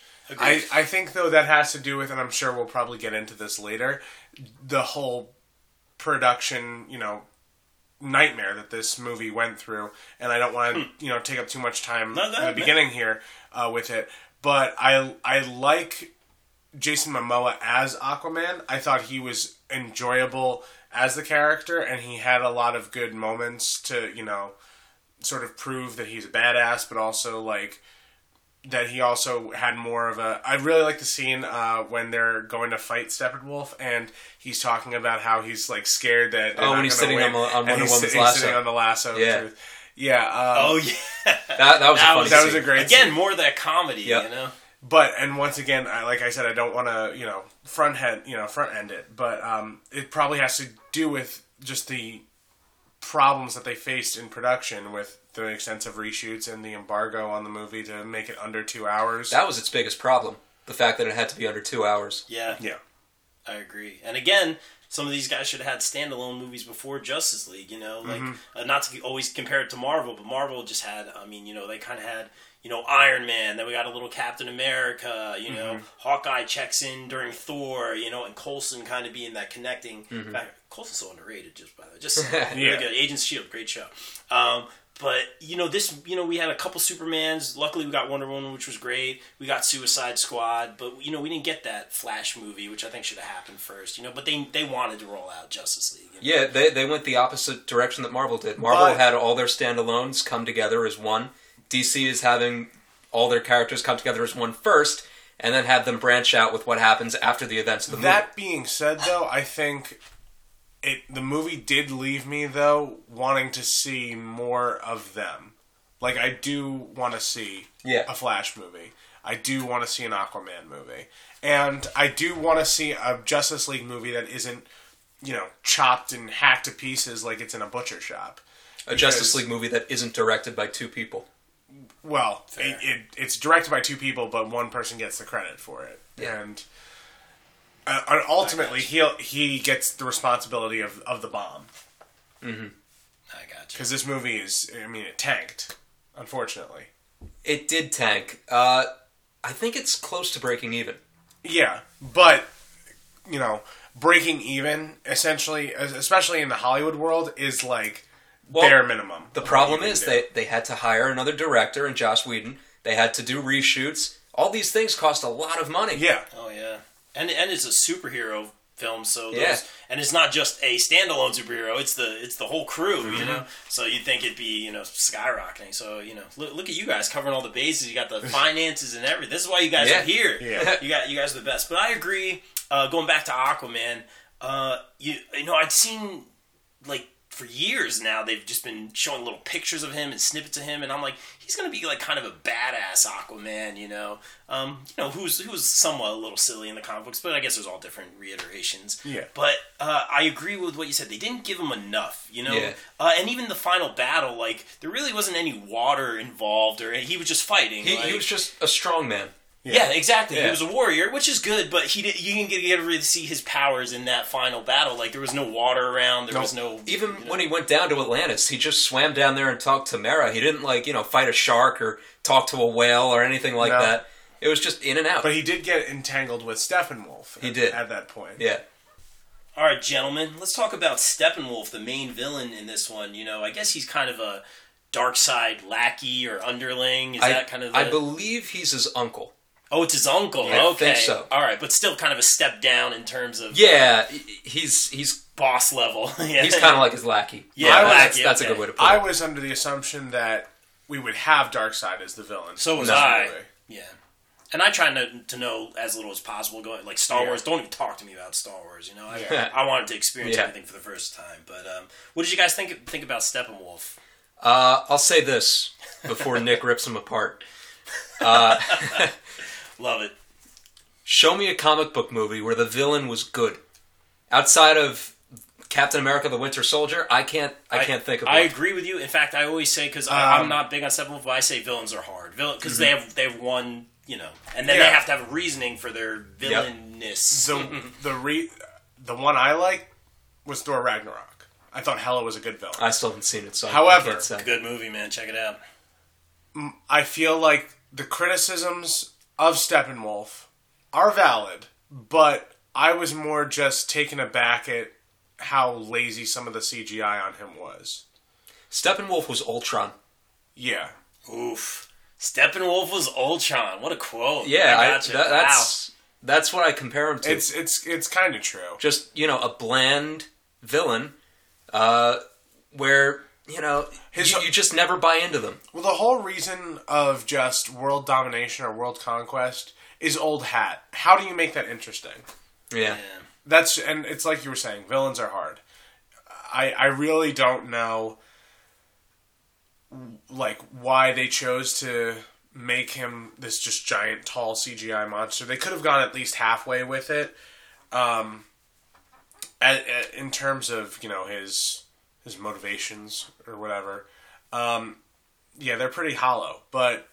Speaker 3: I,
Speaker 1: Agreed.
Speaker 3: I think, though, that has to do with, and I'm sure we'll probably get into this later, the whole production, you know, nightmare that this movie went through. And I don't want to, you know, take up too much time
Speaker 1: No, no,
Speaker 3: in the
Speaker 1: no.
Speaker 3: beginning here uh, with it. But I, I like Jason Momoa as Aquaman. I thought he was enjoyable as the character, and he had a lot of good moments to, you know, sort of prove that he's a badass, but also, like, that he also had more of a... I really like the scene uh, when they're going to fight Steppenwolf, and he's talking about how he's, like, scared that they're
Speaker 2: Oh,
Speaker 3: not
Speaker 2: when he's
Speaker 3: gonna
Speaker 2: sitting
Speaker 3: win,
Speaker 2: on the- on
Speaker 3: and
Speaker 2: Wonder
Speaker 3: he's,
Speaker 2: Woman's
Speaker 3: he's
Speaker 2: lasso.
Speaker 3: sitting on the lasso.
Speaker 2: Yeah.
Speaker 3: Truth. Yeah. Um,
Speaker 1: Oh yeah.
Speaker 2: That, that was a
Speaker 1: That
Speaker 2: funny
Speaker 1: was-
Speaker 3: that was
Speaker 2: scene.
Speaker 3: a great
Speaker 1: Again,
Speaker 3: scene.
Speaker 1: more of that comedy.
Speaker 2: Yep.
Speaker 1: You know.
Speaker 3: But, and once again, I, like I said, I don't want to, you know, front head, you know, front end it, but um, it probably has to do with just the problems that they faced in production with the extensive reshoots and the embargo on the movie to make it under two hours.
Speaker 2: That was its biggest problem. The fact that it had to be under two hours.
Speaker 1: Yeah.
Speaker 3: yeah.
Speaker 1: I agree. And again, some of these guys should have had standalone movies before Justice League, you know? Like,
Speaker 3: Mm-hmm.
Speaker 1: uh, not to always compare it to Marvel, but Marvel just had, I mean, you know, they kind of had, you know, Iron Man, then we got a little Captain America, you know,
Speaker 3: Mm-hmm.
Speaker 1: Hawkeye checks in during Thor, you know, and Coulson kind of being that connecting.
Speaker 3: Mm-hmm.
Speaker 1: In fact, Coulson's so underrated, just by the way. Just saying.
Speaker 3: Yeah.
Speaker 1: Really good. Agents of S H I E L D, great show. Um, But, you know, this, you know, we had a couple Supermans. Luckily, we got Wonder Woman, which was great. We got Suicide Squad. But, you know, we didn't get that Flash movie, which I think should have happened first, you know. But they they wanted to roll out Justice League. You know?
Speaker 2: Yeah, they they went the opposite direction that Marvel did. Marvel
Speaker 3: But-
Speaker 2: had all their standalones come together as one. D C is having all their characters come together as one first, and then have them branch out with what happens after the events of the movie.
Speaker 3: That being said, though, I think it the movie did leave me, though, wanting to see more of them. Like, I do want to see
Speaker 2: Yeah.
Speaker 3: a Flash movie. I do want to see an Aquaman movie. And I do want to see a Justice League movie that isn't, you know, chopped and hacked to pieces like it's in a butcher shop.
Speaker 2: A Justice
Speaker 3: because-
Speaker 2: League movie that isn't directed by two people.
Speaker 3: Well,
Speaker 1: Fair.
Speaker 3: it, it, it's directed by two people, but one person gets the credit for it.
Speaker 2: Yeah.
Speaker 3: And uh, and ultimately, he he gets the responsibility of, of the bomb.
Speaker 1: I got you.
Speaker 3: Because this movie is, I mean, it tanked, unfortunately.
Speaker 2: It did tank. Uh, I think it's close to breaking even.
Speaker 3: Yeah, but, you know, breaking even, essentially, especially in the Hollywood world, is like
Speaker 2: Well,
Speaker 3: bare minimum.
Speaker 2: The
Speaker 3: of
Speaker 2: problem
Speaker 3: what you
Speaker 2: is
Speaker 3: can do.
Speaker 2: they, they had to hire another director in Joss Whedon. They had to do reshoots. All these things cost a lot of money.
Speaker 3: Yeah.
Speaker 1: Oh, yeah. And and it's a superhero films. So
Speaker 2: Yeah.
Speaker 1: those, and it's not just a standalone superhero; it's the it's the whole crew.
Speaker 2: Mm-hmm.
Speaker 1: You know, so you'd think it'd be you know skyrocketing. So you know, look, look at you guys covering all the bases. You got the finances and everything. This is why you guys
Speaker 2: Yeah.
Speaker 1: are here.
Speaker 3: Yeah.
Speaker 1: You got you guys are the best. But I agree. Uh, going back to Aquaman, uh, you you know I'd seen like. For years now, they've just been showing little pictures of him and snippets of him, and I'm like, he's gonna be like kind of a badass Aquaman, you know, um, you know, who's who's somewhat a little silly in the comic books, but I guess there's all different reiterations.
Speaker 3: Yeah.
Speaker 1: But uh, I agree with what you said. They didn't give him enough, you know,
Speaker 2: Yeah.
Speaker 1: uh, and even the final battle, like there really wasn't any water involved, or he was just fighting.
Speaker 2: He,
Speaker 1: like,
Speaker 2: he was just a strong man.
Speaker 1: Yeah, exactly. He
Speaker 2: Yeah.
Speaker 1: was a warrior, which is good, but he did, you didn't get to really see his powers in that final battle. Like there was no water around. There
Speaker 3: Nope.
Speaker 1: was no
Speaker 2: Even
Speaker 1: you know.
Speaker 2: when he went down to Atlantis, he just swam down there and talked to Mera. He didn't, like, you know, fight a shark or talk to a whale or anything like
Speaker 3: No.
Speaker 2: that. It was just in and out.
Speaker 3: But he did get entangled with Steppenwolf.
Speaker 2: He
Speaker 3: at,
Speaker 2: did.
Speaker 3: at that point.
Speaker 2: Yeah.
Speaker 1: All right, gentlemen, let's talk about Steppenwolf, the main villain in this one. You know, I guess he's kind of a dark side lackey or underling. Is
Speaker 2: I,
Speaker 1: that kind of the...
Speaker 2: I believe he's his uncle.
Speaker 1: Oh, it's his uncle.
Speaker 2: I
Speaker 1: okay.
Speaker 2: think so.
Speaker 1: All right, but still kind of a step down in terms of
Speaker 2: Yeah, he's he's
Speaker 1: boss level. Yeah.
Speaker 2: he's kind of like his lackey.
Speaker 1: Yeah,
Speaker 2: Uh,
Speaker 1: lackey,
Speaker 2: that's, that's
Speaker 1: okay.
Speaker 2: a good way to put
Speaker 3: I
Speaker 2: it.
Speaker 3: was under the assumption that we would have Darkseid as the villain.
Speaker 1: So was
Speaker 2: No.
Speaker 1: I. Yeah. And I try to, to know as little as possible. Going like Star
Speaker 3: Yeah.
Speaker 1: Wars, don't even talk to me about Star Wars. You know, I,
Speaker 2: Yeah.
Speaker 1: I wanted to experience
Speaker 2: Yeah.
Speaker 1: everything for the first time. But um, what did you guys think think about Steppenwolf?
Speaker 2: Uh, I'll say this before Nick rips him apart. Uh,
Speaker 1: Love it.
Speaker 2: show me a comic book movie where the villain was good. Outside of Captain America: The Winter Soldier, I can't I, can't think of
Speaker 1: I
Speaker 2: one.
Speaker 1: agree with you. In fact, I always say because
Speaker 3: Um,
Speaker 1: I'm not big on Steppenwolf, but I say villains are hard because they have they have one, you know, and then they
Speaker 3: Yeah.
Speaker 1: have to have a reasoning for their villainness.
Speaker 3: the the re, the one I like was Thor Ragnarok. I thought Hela was a good villain.
Speaker 2: I still haven't seen it, so
Speaker 3: However-
Speaker 2: I can't say.
Speaker 1: Good movie, man. Check it out.
Speaker 3: I feel like the criticisms of Steppenwolf are valid, but I was more just taken aback at how lazy some of the C G I on him was.
Speaker 2: Steppenwolf was Ultron.
Speaker 3: Yeah.
Speaker 1: Oof. Steppenwolf was Ultron. What a quote.
Speaker 2: Yeah,
Speaker 1: I
Speaker 2: I,
Speaker 1: gotcha.
Speaker 2: that, that's that's what I compare him to.
Speaker 3: It's it's it's kind of true.
Speaker 2: Just, you know, a bland villain uh, where, you know,
Speaker 3: His-
Speaker 2: you, you just never buy into them.
Speaker 3: Well, the whole reason of just world domination or world conquest is old hat. How do you make that interesting?
Speaker 2: Yeah.
Speaker 1: Yeah.
Speaker 3: That's and it's like you were saying, villains are hard. I I really don't know like why they chose to make him this just giant tall C G I monster. They could have gone at least halfway with it. Um at, at, in terms of, you know, his his motivations or whatever. Um yeah, they're pretty hollow, but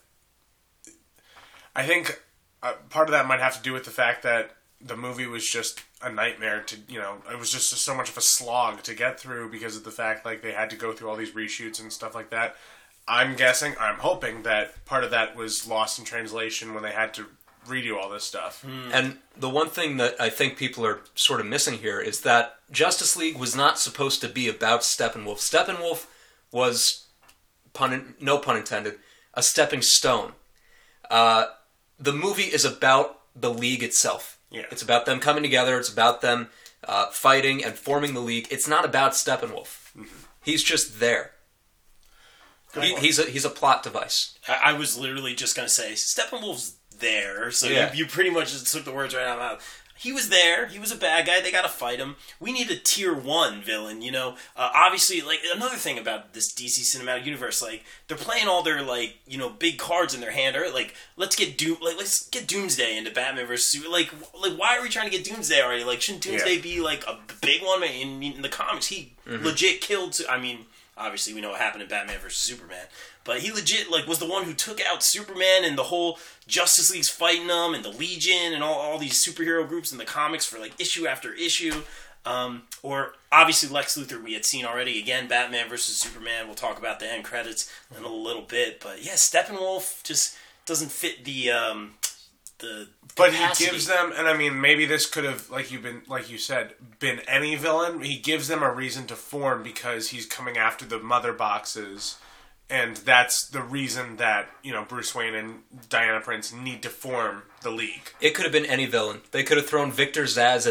Speaker 3: I think uh, part of that might have to do with the fact that the movie was just a nightmare to, you know, it was just so much of a slog to get through because of the fact, like, they had to go through all these reshoots and stuff like that. I'm guessing, I'm hoping that part of that was lost in translation when they had to redo all this stuff.
Speaker 2: And the one thing that I think people are sort of missing here is that Justice League was not supposed to be about Steppenwolf. Steppenwolf was, pun, no pun intended, a stepping stone. Uh, the movie is about the League itself.
Speaker 3: Yeah.
Speaker 2: It's about them coming together. It's about them uh, fighting and forming the League. It's not about Steppenwolf. Mm-hmm. He's just there. He, he's a he's a plot device.
Speaker 1: I, I was literally just going to say, Steppenwolf's there, so
Speaker 2: Yeah.
Speaker 1: you, you pretty much just took the words right out of my mouth. He was there. He was a bad guy. They got to fight him. We need a tier one villain, you know. Uh, obviously, like another thing about this D C cinematic universe, like they're playing all their like you know big cards in their hand. Or like let's get Doom, like let's get Doomsday into Batman versus Super. Like like why are we trying to get Doomsday already? Like shouldn't Doomsday
Speaker 3: Yeah.
Speaker 1: be like a big one? In, in the comics, he
Speaker 2: Mm-hmm.
Speaker 1: legit killed. I mean, obviously we know what happened in Batman versus Superman. But he legit like was the one who took out Superman and the whole Justice League's fighting them and the Legion and all, all these superhero groups in the comics for like issue after issue. Um, or obviously Lex Luthor we had seen already. Again, Batman versus Superman. We'll talk about the end credits in a little bit. But yeah, Steppenwolf just doesn't fit the um, the.
Speaker 3: But
Speaker 1: capacity.
Speaker 3: he gives them, and I mean, maybe this could have, like you've been, like you said, been any villain. He gives them a reason to form because he's coming after the mother boxes. And that's the reason that, you know, Bruce Wayne and Diana Prince need to form the League.
Speaker 2: It could have been any villain. They could have thrown Victor Zsasz in there,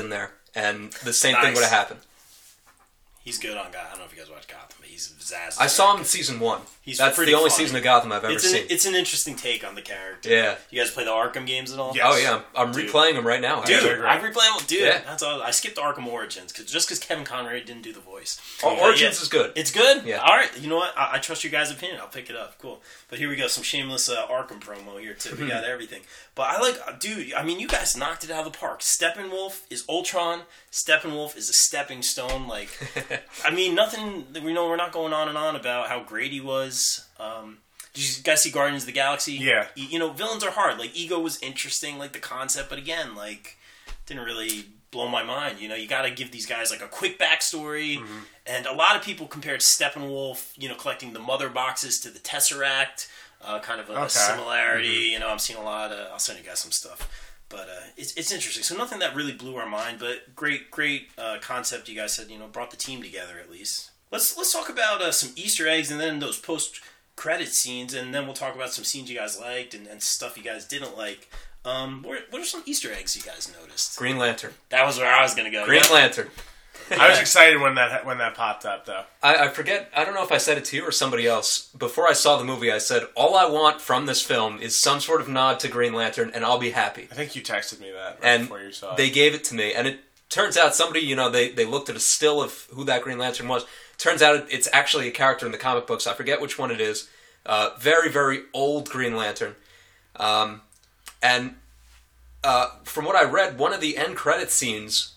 Speaker 2: and the same
Speaker 1: Nice.
Speaker 2: thing would have happened.
Speaker 1: He's good on Gotham. I don't know if you guys watch Gotham, but he's Zaz.
Speaker 2: I saw him in season one.
Speaker 1: He's
Speaker 2: That's
Speaker 1: pretty
Speaker 2: the only
Speaker 1: funny.
Speaker 2: season of Gotham I've ever
Speaker 1: It's an,
Speaker 2: seen.
Speaker 1: it's an interesting take on the character.
Speaker 2: Yeah.
Speaker 1: You guys play the Arkham games at all?
Speaker 3: Yeah.
Speaker 2: Oh yeah, I'm, I'm
Speaker 1: Dude.
Speaker 2: replaying them right now.
Speaker 1: Dude,
Speaker 2: actually.
Speaker 3: they're
Speaker 1: I
Speaker 3: great.
Speaker 1: replay them. Dude,
Speaker 2: Yeah.
Speaker 1: that's all. I skipped Arkham Origins cause, just because Kevin Conroy didn't do the voice.
Speaker 2: Or-
Speaker 1: But
Speaker 2: Origins
Speaker 1: yeah,
Speaker 2: is good.
Speaker 1: It's good?
Speaker 2: Yeah.
Speaker 1: All right. You know what? I, I trust your guys' opinion. I'll pick it up. Cool. But here we go. Some shameless uh, Arkham promo here, too. We got everything. But I like, uh, dude, I mean, you guys knocked it out of the park. Steppenwolf is Ultron. Steppenwolf is a stepping stone. Like, I mean, nothing, we know we're not going on and on about how great he was. Um, did you guys see Guardians of the Galaxy?
Speaker 3: Yeah.
Speaker 1: You, you know, villains are hard. Like, Ego was interesting, like the concept, but again, like, didn't really blow my mind. You know, you got to give these guys like a quick backstory.
Speaker 3: Mm-hmm.
Speaker 1: And a lot of people compared Steppenwolf, you know, collecting the mother boxes to the Tesseract, uh, kind of a,
Speaker 3: Okay.
Speaker 1: a similarity.
Speaker 3: Mm-hmm.
Speaker 1: You know, I'm seeing a lot of. I'll send you guys some stuff. But uh, it's it's interesting. So nothing that really blew our mind, but great great uh, concept. You guys said, you know, brought the team together at least. Let's let's talk about uh, some Easter eggs and then those post credit scenes, and then we'll talk about some scenes you guys liked and, and stuff you guys didn't like. Um, what, what are some Easter eggs you guys noticed?
Speaker 2: Green Lantern.
Speaker 1: That was where I was gonna go.
Speaker 2: Green
Speaker 1: Yeah.
Speaker 2: Lantern.
Speaker 3: I was excited when that when that popped up, though.
Speaker 2: I, I forget, I don't know if I said it to you or somebody else. Before I saw the movie, I said, all I want from this film is some sort of nod to Green Lantern, and I'll be happy.
Speaker 3: I think you texted me that right
Speaker 2: And
Speaker 3: before you saw it.
Speaker 2: they gave it to me, and it turns out somebody, you know, they, they looked at a still of who that Green Lantern was. Turns out it's actually a character in the comic books. I forget which one it is. Uh, very, very old Green Lantern. Um, and uh, from what I read, one of the end credit scenes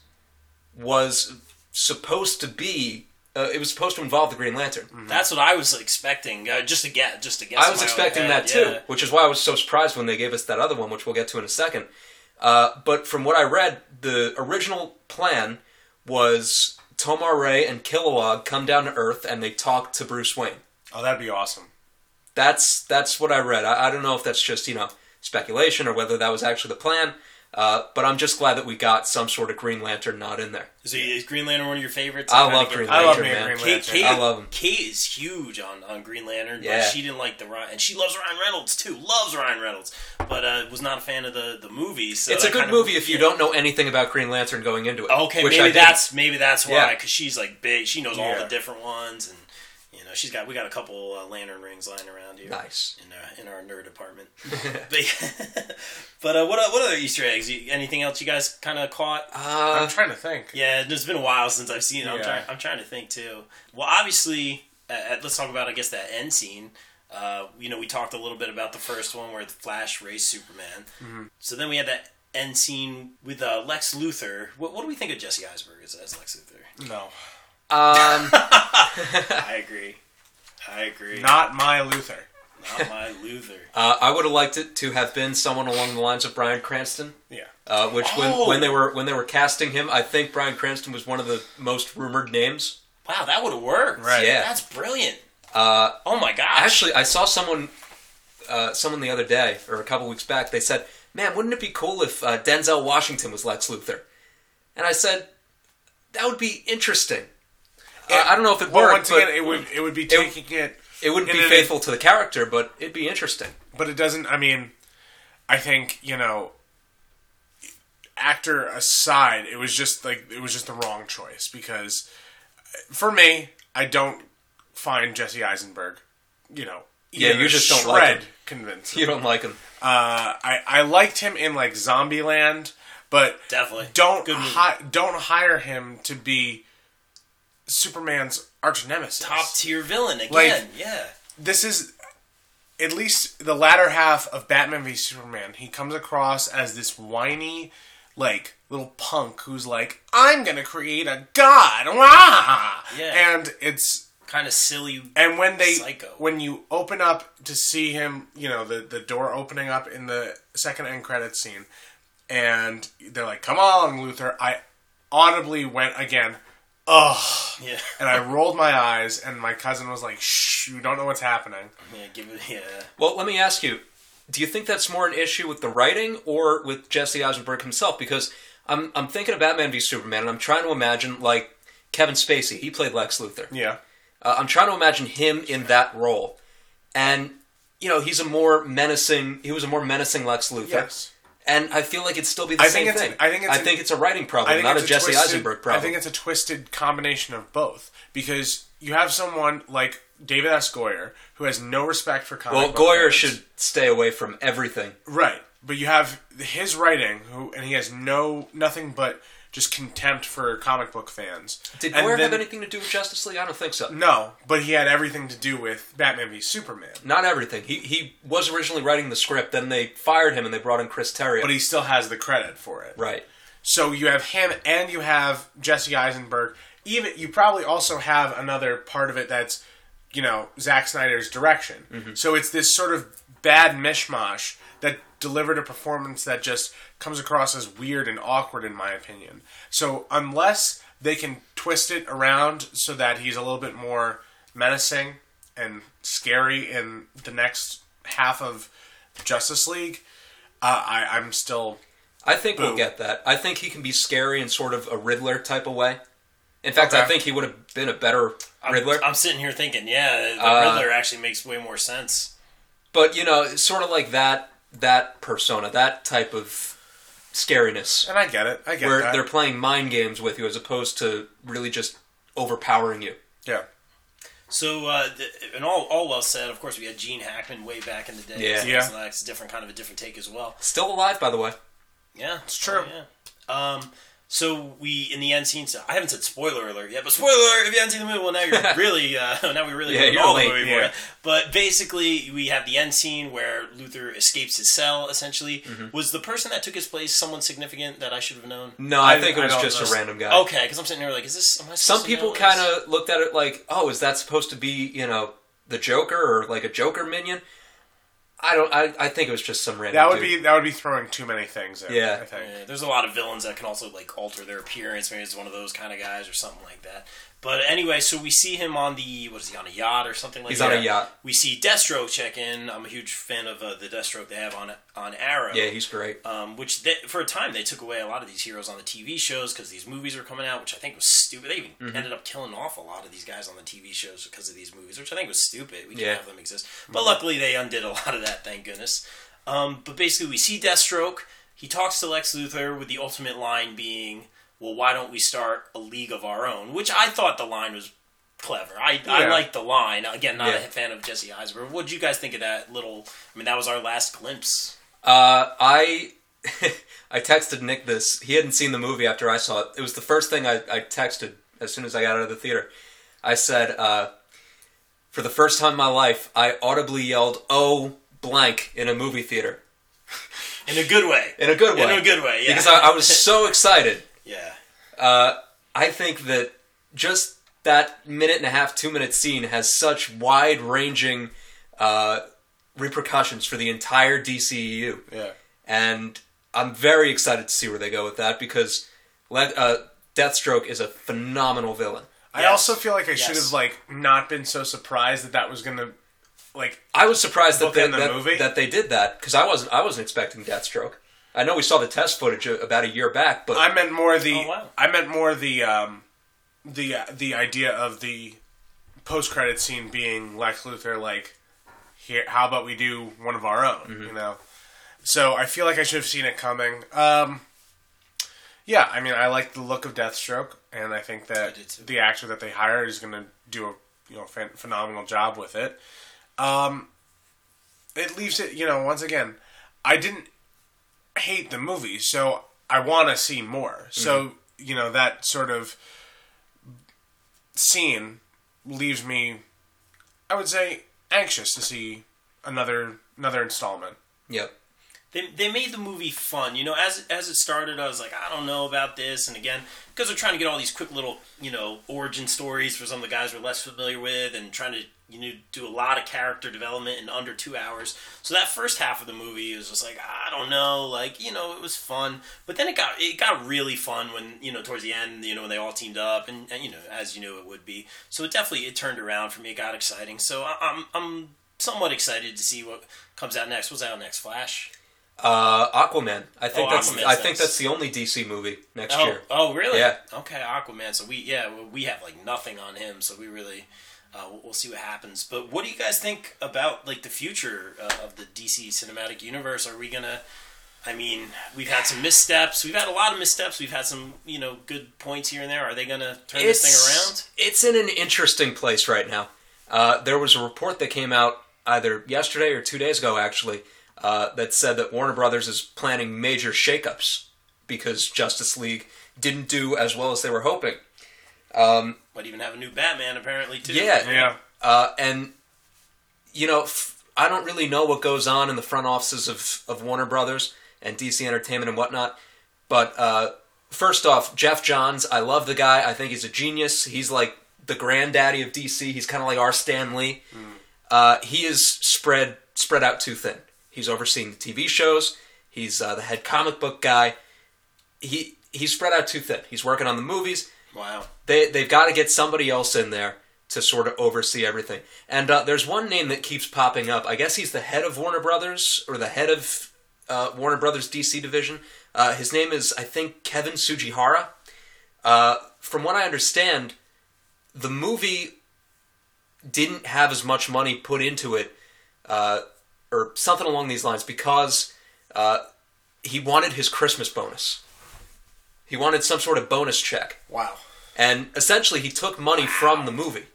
Speaker 2: was supposed to be, uh, it was supposed to involve the Green Lantern.
Speaker 1: That's what I was expecting. Uh, just to get, just to guess.
Speaker 2: I was
Speaker 1: in my own
Speaker 2: expecting
Speaker 1: head,
Speaker 2: that too,
Speaker 1: yeah.
Speaker 2: which is why I was so surprised when they gave us that other one, which we'll get to in a second. Uh, but from what I read, the original plan was Tomar Ray and Kilowog come down to Earth and they talk to Bruce Wayne.
Speaker 3: Oh, that'd be awesome.
Speaker 2: That's that's what I read. I, I don't know if that's just, you know, speculation or whether that was actually the plan. Uh, but I'm just glad that we got some sort of Green Lantern nod in there.
Speaker 1: Is, he, is Green Lantern one of your favorites?
Speaker 2: I
Speaker 1: kinda
Speaker 2: love
Speaker 1: get-
Speaker 2: Green
Speaker 3: I love
Speaker 2: Lantern,
Speaker 3: me a
Speaker 2: man.
Speaker 3: Green
Speaker 1: Kate,
Speaker 3: Lantern.
Speaker 1: Kate,
Speaker 2: I love him.
Speaker 1: Kate is huge on, on Green Lantern, but
Speaker 2: Yeah.
Speaker 1: she didn't like the Ryan, and she loves Ryan Reynolds too. Loves Ryan Reynolds, but uh, was not a fan of the the movie. So
Speaker 2: It's a
Speaker 1: that
Speaker 2: good
Speaker 1: kind of-
Speaker 2: movie if you
Speaker 1: yeah.
Speaker 2: don't know anything about Green Lantern going into it.
Speaker 1: Okay,
Speaker 2: which I
Speaker 1: maybe
Speaker 2: didn't.
Speaker 1: that's maybe that's why,
Speaker 2: Yeah.
Speaker 1: because she's like big. She knows all
Speaker 3: Yeah.
Speaker 1: the different ones, and you know she's got we got a couple uh, lantern rings lying around here.
Speaker 2: Nice.
Speaker 1: in our, in our nerd apartment. but but uh, what what other Easter eggs? You, anything else you guys kind of caught?
Speaker 2: Uh,
Speaker 3: I'm trying to think.
Speaker 1: Yeah, it's been a while since I've seen it. I'm
Speaker 3: Yeah.
Speaker 1: trying. I'm trying to think too. Well, obviously, uh, let's talk about I guess that end scene. Uh, you know, we talked a little bit about the first one where the Flash raced Superman.
Speaker 3: Mm-hmm.
Speaker 1: So then we had that end scene with uh, Lex Luthor. What, what do we think of Jesse Eisenberg as, as Lex Luthor?
Speaker 3: No.
Speaker 2: um,
Speaker 1: I agree. I agree.
Speaker 3: Not my Luther.
Speaker 1: Not my Luthor.
Speaker 2: uh, I would have liked it to have been someone along the lines of Bryan Cranston.
Speaker 3: Yeah.
Speaker 2: Uh, which
Speaker 1: Oh.
Speaker 2: when, when they were when they were casting him, I think Bryan Cranston was one of the most rumored names.
Speaker 1: Wow, that would have worked.
Speaker 3: Right.
Speaker 2: Yeah.
Speaker 1: That's brilliant.
Speaker 2: Uh,
Speaker 1: Oh my gosh.
Speaker 2: actually, I saw someone uh, someone the other day or a couple weeks back. They said, "Man, wouldn't it be cool if uh, Denzel Washington was Lex Luthor?" And I said, "That would be interesting." Uh, I don't know if it
Speaker 3: Well,
Speaker 2: worked,
Speaker 3: once
Speaker 2: but
Speaker 3: again, it would it would be taking it,
Speaker 2: it wouldn't be
Speaker 3: it- it-
Speaker 2: faithful to the character, but it'd be interesting.
Speaker 3: but it doesn't. I mean, I think you know, actor aside, it was just like it was just the wrong choice because for me, I don't find Jesse Eisenberg, you know,
Speaker 2: Yeah,
Speaker 3: even
Speaker 2: you
Speaker 3: a
Speaker 2: just don't like
Speaker 3: shred
Speaker 2: him.
Speaker 3: convincing.
Speaker 2: You don't like him.
Speaker 3: Uh, I I liked him in like Zombieland, but
Speaker 1: Definitely.
Speaker 3: don't
Speaker 1: Good movie.
Speaker 3: hi- don't hire him to be Superman's arch nemesis.
Speaker 1: Top tier villain again.
Speaker 3: Like-
Speaker 1: yeah.
Speaker 3: This is at least the latter half of Batman v Superman. He comes across as this whiny, like little punk who's like, "I'm gonna create a god," Wah!
Speaker 1: Yeah.
Speaker 3: and it's
Speaker 1: Kind of silly.
Speaker 3: and when they
Speaker 1: Psycho.
Speaker 3: when you open up to see him, you know the the door opening up in the second end credits scene, and they're like, "Come on, Luthor!" I audibly went again, "Ugh."
Speaker 1: Yeah.
Speaker 3: And I rolled my eyes, and my cousin was like, "Shh, you don't know what's happening."
Speaker 1: Yeah, give it. Yeah.
Speaker 2: Well, let me ask you: do you think that's more an issue with the writing or with Jesse Eisenberg himself? Because I'm I'm thinking of Batman v Superman, and I'm trying to imagine like Kevin Spacey. He played Lex Luthor.
Speaker 3: Yeah.
Speaker 2: Uh, I'm trying to imagine him in that role, and you know he's a more menacing. He was a more menacing Lex Luthor,
Speaker 3: Yes.
Speaker 2: And I feel like it'd still be the
Speaker 3: I
Speaker 2: same
Speaker 3: think it's
Speaker 2: thing.
Speaker 3: a- I think it's
Speaker 2: I
Speaker 3: a-
Speaker 2: think it's a writing
Speaker 3: I
Speaker 2: problem,
Speaker 3: think
Speaker 2: not a
Speaker 3: it's
Speaker 2: Jesse
Speaker 3: twisted-
Speaker 2: Eisenberg problem.
Speaker 3: I think it's a twisted combination of both, because you have someone like David S. Goyer who has no respect for comic
Speaker 2: well,
Speaker 3: book
Speaker 2: Goyer
Speaker 3: fans.
Speaker 2: should stay away from everything.
Speaker 3: Right, but you have his writing, who and he has no nothing but just contempt for comic book fans.
Speaker 2: Did
Speaker 3: And
Speaker 2: Goyer
Speaker 3: then-
Speaker 2: have anything to do with Justice League? I don't think so.
Speaker 3: No, but he had everything to do with Batman v Superman.
Speaker 2: Not everything. He he was originally writing the script, then they fired him and they brought in Chris Terrio.
Speaker 3: But he still has the credit for it.
Speaker 2: right.
Speaker 3: So you have him, and you have Jesse Eisenberg. Even you probably also have another part of it that's, you know, Zack Snyder's direction.
Speaker 2: Mm-hmm.
Speaker 3: So it's this sort of bad mishmash that delivered a performance that just comes across as weird and awkward, in my opinion. So unless they can twist it around so that he's a little bit more menacing and scary in the next half of Justice League, uh, I, I'm still...
Speaker 2: I think we'll
Speaker 3: Boo.
Speaker 2: get that. I think he can be scary in sort of a Riddler type of way. In fact,
Speaker 3: Okay.
Speaker 2: I think he would have been a better Riddler.
Speaker 1: I'm, I'm sitting here thinking, yeah, the
Speaker 2: Uh,
Speaker 1: Riddler actually makes way more sense.
Speaker 2: But, you know, it's sort of like that that persona, that type of scariness.
Speaker 3: And I get it. I get
Speaker 2: Where
Speaker 3: that.
Speaker 2: they're playing mind games with you as opposed to really just overpowering you.
Speaker 3: Yeah.
Speaker 1: So, uh, th- and all, all well said. Of course, we had Gene Hackman way back in the day.
Speaker 2: Yeah.
Speaker 1: So
Speaker 3: Yeah.
Speaker 1: it's, like, it's a different kind of a different take as well.
Speaker 2: Still alive, by the way.
Speaker 1: Yeah,
Speaker 3: It's true.
Speaker 1: Oh, yeah. Um, so we in the end scene. So I haven't said spoiler alert yet, but spoiler alert if you haven't seen the movie. Well, now you're really uh, now we really
Speaker 2: Yeah,
Speaker 1: ruined
Speaker 2: you're
Speaker 1: all
Speaker 2: late,
Speaker 1: the movie
Speaker 3: yeah.
Speaker 1: for you. But basically, we have the end scene where Luther escapes his cell. Essentially,
Speaker 2: Mm-hmm.
Speaker 1: was the person that took his place someone significant that I should have known?
Speaker 2: No, I,
Speaker 3: I-
Speaker 2: think it
Speaker 3: I
Speaker 2: was
Speaker 3: don't
Speaker 2: just
Speaker 3: know.
Speaker 2: a random guy.
Speaker 1: Okay, because I'm sitting here like, is this? Am I supposed
Speaker 2: Some
Speaker 1: to
Speaker 2: people
Speaker 1: know
Speaker 2: kind
Speaker 1: this?
Speaker 2: of looked at it like, oh, is that supposed to be, you know, the Joker or like a Joker minion? I don't. I, I think it was just some random.
Speaker 3: That would
Speaker 2: dude.
Speaker 3: be that would be throwing too many things in.
Speaker 2: Yeah.
Speaker 3: I think.
Speaker 1: Yeah, there's a lot of villains that can also like alter their appearance. Maybe it's one of those kind of guys or something like that. But anyway, so we see him on the what is he on a yacht or something like
Speaker 2: He's
Speaker 1: that?
Speaker 2: on a yacht.
Speaker 1: We see Deathstroke check in. I'm a huge fan of uh, the Deathstroke they have on on Arrow.
Speaker 2: Yeah, he's great.
Speaker 1: Um, which they, for a time they took away a lot of these heroes on the T V shows because these movies were coming out, which I think was stupid. They even
Speaker 2: Mm-hmm.
Speaker 1: ended up killing off a lot of these guys on the T V shows because of these movies, which I think was stupid. We can't
Speaker 2: Yeah.
Speaker 1: have them exist. But luckily they undid a lot of that, thank goodness. Um, but basically we see Deathstroke. He talks to Lex Luthor with the ultimate line being, well, why don't we start a league of our own? Which I thought the line was clever. I, I
Speaker 3: Yeah.
Speaker 1: liked the line. Again, not
Speaker 2: Yeah.
Speaker 1: a fan of Jesse Eisenberg. What did you guys think of that little... I mean, that was our last glimpse.
Speaker 2: Uh, I I texted Nick this. He hadn't seen the movie after I saw it. It was the first thing I, I texted as soon as I got out of the theater. I said, uh, for the first time in my life, I audibly yelled, "Oh, blank," in a movie theater.
Speaker 1: In a good way.
Speaker 2: In a good way.
Speaker 1: In a good way, yeah.
Speaker 2: Because I, I was so excited.
Speaker 1: Yeah.
Speaker 2: Uh, I think that just that minute and a half, two minute scene has such wide ranging uh, repercussions for the entire D C E U.
Speaker 3: Yeah.
Speaker 2: And I'm very excited to see where they go with that because Le- uh, Deathstroke is a phenomenal villain.
Speaker 3: I
Speaker 1: Yes.
Speaker 3: also feel like I should
Speaker 1: Yes.
Speaker 3: have like not been so surprised that that was gonna like.
Speaker 2: I was surprised that
Speaker 3: Book
Speaker 2: they,
Speaker 3: in the
Speaker 2: that,
Speaker 3: movie?
Speaker 2: that they did that because I wasn't I wasn't expecting Deathstroke. I know we saw the test footage a- about a year back, but
Speaker 3: I meant more the.
Speaker 1: Oh, wow.
Speaker 3: I meant more the um, the uh, the idea of the post credit scene being Lex Luthor like, here. How about we do one of our own?
Speaker 2: Mm-hmm.
Speaker 3: You know. So I feel like I should have seen it coming. Um, yeah, I mean, I like the look of Deathstroke, and I think
Speaker 1: I
Speaker 3: that
Speaker 1: did too.
Speaker 3: the actor that they hired is going to do a you know phen- phenomenal job with it. Um, it leaves it, you know, once again, I didn't hate the movie, so I want to see more. So, you know, that sort of scene leaves me, I would say, anxious to see another another installment.
Speaker 2: yep.
Speaker 1: They, they made the movie fun. You know, as, as it started, I was like, I don't know about this. And again, because they're trying to get all these quick little, you know, origin stories for some of the guys we're less familiar with and trying to, you know, do a lot of character development in under two hours. So that first half of the movie was just like, I don't know, like, you know, it was fun. But then it got it got really fun when, you know, towards the end, you know, when they all teamed up and, and you know, as you knew it would be. So it definitely, it turned around for me. It got exciting. So I, I'm, I'm somewhat excited to see what comes out next. What's out next? Flash?
Speaker 2: Uh, Aquaman. I think
Speaker 1: Oh,
Speaker 2: that's
Speaker 1: Aquaman's
Speaker 2: I think
Speaker 1: next.
Speaker 2: that's the only D C movie next
Speaker 1: Oh,
Speaker 2: year.
Speaker 1: oh, really?
Speaker 2: Yeah.
Speaker 1: Okay, Aquaman. So we, yeah, we have like nothing on him. So we really, uh, we'll- we'll see what happens. But what do you guys think about like the future uh, of the D C cinematic universe? Are we gonna, I mean, we've had some missteps. We've had a lot of missteps. We've had some, you know, good points here and there. Are they going to turn
Speaker 2: it's,
Speaker 1: this thing around?
Speaker 2: It's in an interesting place right now. Uh, there was a report that came out either yesterday or two days ago, actually, uh, that said that Warner Brothers is planning major shakeups because Justice League didn't do as well as they were hoping. Um,
Speaker 1: Might even have a new Batman, apparently, too.
Speaker 2: Yeah.
Speaker 3: Yeah.
Speaker 2: Uh, and, you know, f- I don't really know what goes on in the front offices of, of Warner Brothers and D C Entertainment and whatnot. But uh, first off, Jeff Johns, I love the guy. I think he's a genius. He's like the granddaddy of D C. He's kind of like our Stan Lee. Mm. Uh, he is spread spread out too thin. He's overseeing the T V shows. He's uh, the head comic book guy. He he's spread out too thin. He's working on the movies.
Speaker 1: Wow.
Speaker 2: They they've got to get somebody else in there to sort of oversee everything. And uh, there's one name that keeps popping up. I guess he's the head of Warner Brothers or the head of Uh, Warner Brothers D C division. Uh, his name is, I think, Kevin Tsujihara. Uh, from what I understand, the movie didn't have as much money put into it, uh, or something along these lines, because uh, he wanted his Christmas bonus. He wanted some sort of bonus check.
Speaker 3: Wow.
Speaker 2: And essentially, he took money wow. from the movie.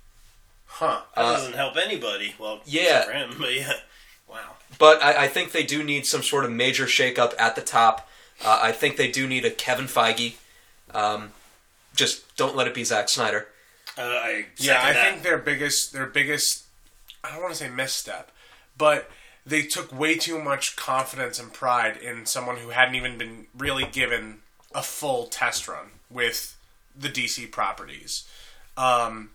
Speaker 3: Huh.
Speaker 1: That
Speaker 2: uh,
Speaker 1: doesn't help anybody. Well,
Speaker 2: yeah.
Speaker 1: for him, but yeah. Wow.
Speaker 2: But I, I think they do need some sort of major shakeup at the top. Uh, I think they do need a Kevin Feige. Um, just don't let it be Zack Snyder.
Speaker 1: Uh, I
Speaker 3: yeah, I
Speaker 1: that.
Speaker 3: think their biggest, their biggest, I don't want to say misstep, but they took way too much confidence and pride in someone who hadn't even been really given a full test run with the D C properties. Um,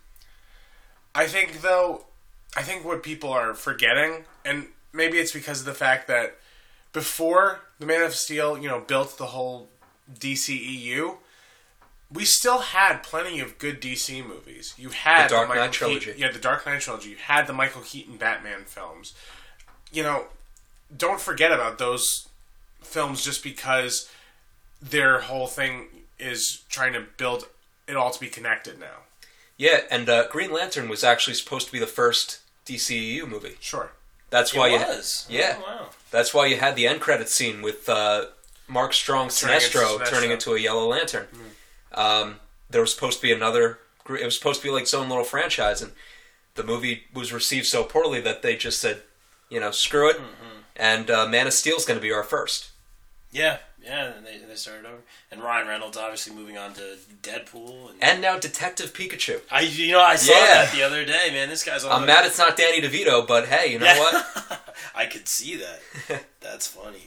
Speaker 3: I think, though, I think what people are forgetting, and maybe it's because of the fact that before the Man of Steel, you know, built the whole D C E U, we still had plenty of good D C movies. You had
Speaker 2: the Dark
Speaker 3: the Michael
Speaker 2: Knight trilogy.
Speaker 3: Keaton, yeah, the Dark Knight trilogy. You had the Michael Keaton Batman films. You know, don't forget about those films just because their whole thing is trying to build it all to be connected now.
Speaker 2: Yeah, and uh, Green Lantern was actually supposed to be the first D C E U movie.
Speaker 3: Sure.
Speaker 2: That's why
Speaker 1: it
Speaker 2: you
Speaker 1: was.
Speaker 2: Ha- yeah.
Speaker 1: Oh, wow.
Speaker 2: That's why you had the end credit scene with uh, Mark Strong
Speaker 3: Turning into
Speaker 2: Sinestro
Speaker 3: Sinestro.
Speaker 2: turning into a Yellow Lantern. Mm. Um, there was supposed to be another. It was supposed to be like its own little franchise, and the movie was received so poorly that they just said, you know, screw it. Mm-hmm. And uh, Man of Steel's going to be our first.
Speaker 1: Yeah, yeah. And they they started over, and Ryan Reynolds obviously moving on to Deadpool, and,
Speaker 2: and now Detective Pikachu.
Speaker 1: I you know I saw
Speaker 2: Yeah.
Speaker 1: that the other day, man. This guy's all
Speaker 2: I'm mad it's not Danny DeVito, but hey, you know
Speaker 1: Yeah.
Speaker 2: what?
Speaker 1: I could see that. That's funny.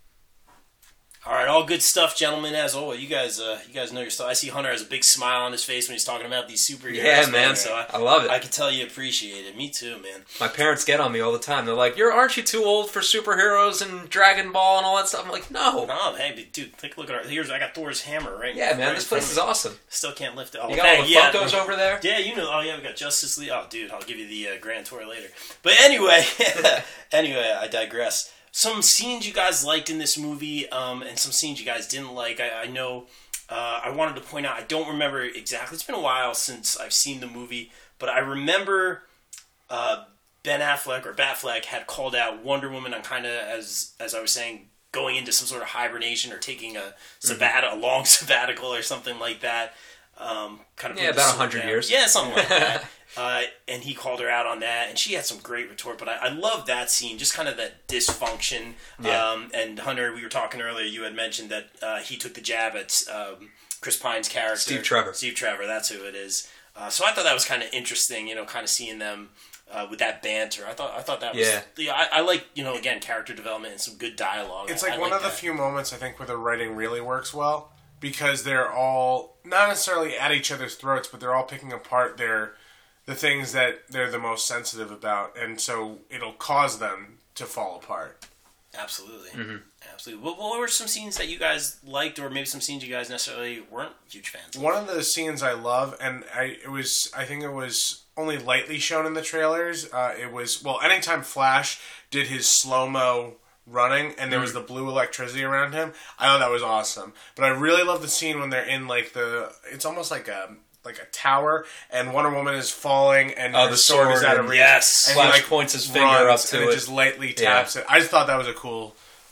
Speaker 1: All right, all good stuff, gentlemen. As always, you guys, uh, you guys know your stuff. I see Hunter has a big smile on his face when he's talking about these superheroes.
Speaker 2: Yeah, man.
Speaker 1: So I,
Speaker 2: I love it.
Speaker 1: I can tell you appreciate it. Me too, man.
Speaker 2: My parents get on me all the time. They're like, "You're aren't you too old for superheroes and Dragon Ball and all that stuff?" I'm like, "No."
Speaker 1: No, hey, but dude, take a look at our. Here's I got Thor's hammer right.
Speaker 2: Yeah, man,
Speaker 1: right
Speaker 2: this place is awesome.
Speaker 1: Still can't lift it. Oh,
Speaker 2: You got
Speaker 1: hey,
Speaker 2: all the
Speaker 1: yeah,
Speaker 2: Funkos over there.
Speaker 1: Yeah, you know. Oh, yeah, we got Justice League. Oh, dude, I'll give you the uh, Grand Tour later. But anyway, anyway, I digress. Some scenes you guys liked in this movie, um, and some scenes you guys didn't like. I, I know. Uh, I wanted to point out. I don't remember exactly. It's been a while since I've seen the movie, but I remember uh, Ben Affleck or Batfleck had called out Wonder Woman on kind of as as I was saying, going into some sort of hibernation or taking a sabbat mm-hmm. a long sabbatical or something like that. Um, kind of
Speaker 2: yeah, about a hundred years.
Speaker 1: Yeah, something like that. Uh, and he called her out on that, and she had some great retort. But I, I love that scene, just kind of that dysfunction.
Speaker 2: Yeah.
Speaker 1: Um, and Hunter, we were talking earlier. You had mentioned that uh, he took the jab at um, Chris Pine's character,
Speaker 2: Steve Trevor.
Speaker 1: Steve Trevor, that's who it is. Uh, so I thought that was kind of interesting. You know, kind of seeing them uh, with that banter. I thought I thought that was.
Speaker 2: Yeah.
Speaker 1: Yeah, I, I like you know again character development and some good dialogue.
Speaker 3: It's
Speaker 1: I,
Speaker 3: like
Speaker 1: I
Speaker 3: one
Speaker 1: like
Speaker 3: of the
Speaker 1: that.
Speaker 3: few moments I think where the writing really works well because they're all not necessarily at each other's throats, but they're all picking apart their the things that they're the most sensitive about, and so it'll cause them to fall apart.
Speaker 1: Absolutely,
Speaker 2: mm-hmm.
Speaker 1: absolutely. What, what were some scenes that you guys liked, or maybe some scenes you guys necessarily weren't huge fans of?
Speaker 3: One of the scenes I love, and I it was I think it was only lightly shown in the trailers. Uh, it was well, anytime Flash did his slow mo running and there was the blue electricity around him, I thought that was awesome. But I really love the scene when they're in like the it's almost like a like a tower and Wonder Woman is falling and
Speaker 2: oh,
Speaker 3: the
Speaker 2: the
Speaker 3: sword,
Speaker 2: sword
Speaker 3: is out of
Speaker 2: and
Speaker 3: reach.
Speaker 1: yes.
Speaker 3: And
Speaker 2: Flash
Speaker 3: he like
Speaker 2: points his finger
Speaker 3: runs
Speaker 2: up to
Speaker 3: and
Speaker 2: it.
Speaker 3: it just lightly taps
Speaker 2: Yeah.
Speaker 3: it. I just thought that was a cool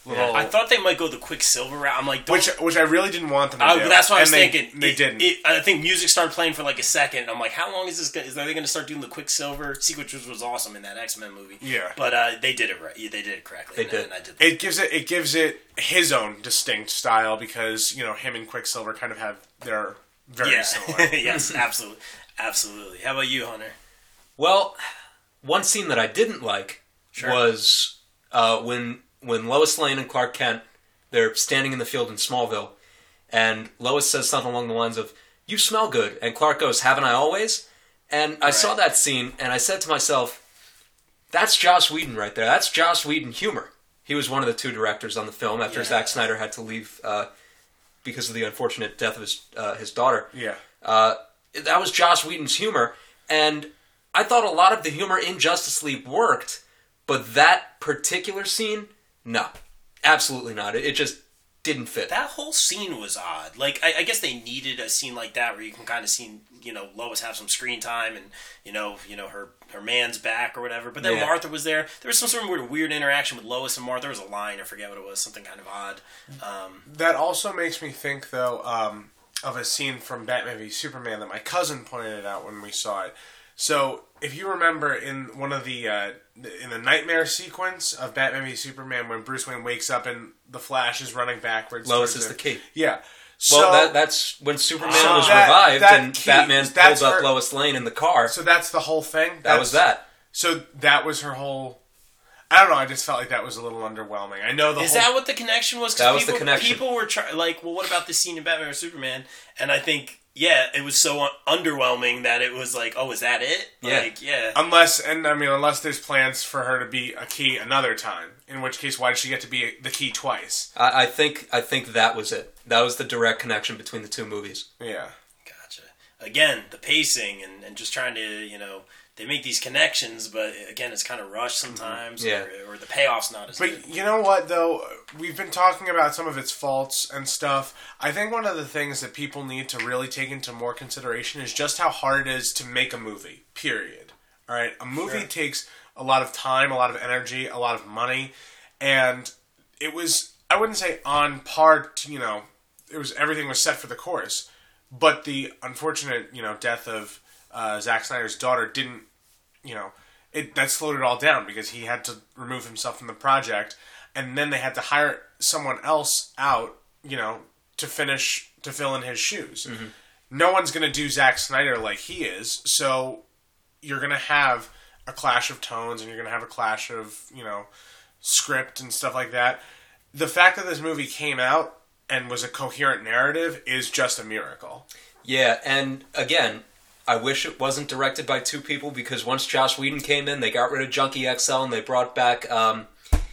Speaker 3: little.
Speaker 1: I thought they might go the Quicksilver route. I'm like, don't,
Speaker 3: which which I really didn't want them to
Speaker 1: I,
Speaker 3: do.
Speaker 1: that's what I was
Speaker 3: and they,
Speaker 1: thinking.
Speaker 3: They
Speaker 1: it,
Speaker 3: didn't.
Speaker 1: It, I think music started playing for like a second. And I'm like, how long is this? Gonna, is are they going to start doing the Quicksilver sequence, which was awesome in that X-Men movie?
Speaker 3: Yeah,
Speaker 1: but uh, they did it right. They did it correctly.
Speaker 2: They
Speaker 1: and,
Speaker 2: did.
Speaker 1: And I did.
Speaker 3: It gives it it gives it his own distinct style because you know him and Quicksilver kind of have their very
Speaker 1: yeah.
Speaker 3: similar.
Speaker 1: Yes, absolutely, absolutely. How about you, Hunter?
Speaker 2: Well, one scene that I didn't like
Speaker 1: Sure.
Speaker 2: was uh, when when Lois Lane and Clark Kent, they're standing in the field in Smallville, and Lois says something along the lines of, "You smell good," and Clark goes, "Haven't I always?" And I
Speaker 1: Right.
Speaker 2: saw that scene, and I said to myself, that's Joss Whedon right there. That's Joss Whedon humor. He was one of the two directors on the film after
Speaker 1: Yeah.
Speaker 2: Zack Snyder had to leave uh, because of the unfortunate death of his uh, his daughter.
Speaker 3: Yeah.
Speaker 2: Uh, that was Joss Whedon's humor, and I thought a lot of the humor in Justice League worked, but that particular scene, no. Absolutely not. It, it just didn't fit.
Speaker 1: That whole scene was odd. Like, I, I guess they needed a scene like that where you can kind of see, you know, Lois have some screen time and, you know, you know her her man's back or whatever. But then
Speaker 2: Yeah.
Speaker 1: Martha was there. There was some sort of weird, weird interaction with Lois and Martha. There was a line, I forget what it was, something kind of odd. Um,
Speaker 3: That also makes me think, though, um, of a scene from Batman v Superman that my cousin pointed out when we saw it. So, if you remember in one of the uh, in the nightmare sequence of Batman v Superman, when Bruce Wayne wakes up and the Flash is running backwards,
Speaker 2: Lois
Speaker 3: towards
Speaker 2: is
Speaker 3: it.
Speaker 2: the key.
Speaker 3: Yeah.
Speaker 2: Well,
Speaker 3: So,
Speaker 2: that, that's when Superman
Speaker 3: So
Speaker 2: was
Speaker 3: that-
Speaker 2: revived
Speaker 3: that
Speaker 2: and
Speaker 3: key-
Speaker 2: Batman
Speaker 3: that's
Speaker 2: pulled up
Speaker 3: her-
Speaker 2: Lois Lane in the car.
Speaker 3: so that's the whole thing.
Speaker 2: that
Speaker 3: That's-
Speaker 2: was that.
Speaker 3: So that was her whole. I don't know. I just felt like that was a little underwhelming. I know the
Speaker 1: is
Speaker 3: whole.
Speaker 1: that what the connection was? 'Cause
Speaker 2: That was
Speaker 1: people,
Speaker 2: the connection.
Speaker 1: People were try- like, well, what about this scene in Batman or Superman? And I think, yeah, it was so un- underwhelming that it was like, oh, is that it?
Speaker 2: Yeah.
Speaker 1: Like, yeah.
Speaker 3: Unless, and I mean, unless there's plans for her to be a key another time. In which case, why did she get to be the key twice?
Speaker 2: I, I think I think that was it. That was the direct connection between the two movies.
Speaker 3: Yeah.
Speaker 1: Gotcha. Again, the pacing and, and just trying to, you know, they make these connections, but again, it's kind of rushed sometimes,
Speaker 2: Yeah.
Speaker 1: or, or the payoff's not as good.
Speaker 3: But you know what, though? We've been talking about some of its faults and stuff. I think one of the things that people need to really take into more consideration is just how hard it is to make a movie, period. All right? A movie
Speaker 1: Sure.
Speaker 3: takes a lot of time, a lot of energy, a lot of money, and it was, I wouldn't say on par to, you know, it was, everything was set for the course, but the unfortunate, you know, death of uh, Zack Snyder's daughter didn't, you know, it that slowed it all down because he had to remove himself from the project, and then they had to hire someone else out, you know, to finish to fill in his shoes.
Speaker 2: Mm-hmm.
Speaker 3: No one's going to do Zack Snyder like he is, so you're going to have a clash of tones, and you're going to have a clash of, you know, script and stuff like that. The fact that this movie came out and was a coherent narrative is just a miracle.
Speaker 2: Yeah, and again, I wish it wasn't directed by two people because once Joss Whedon came in, they got rid of Junkie X L and they brought back um,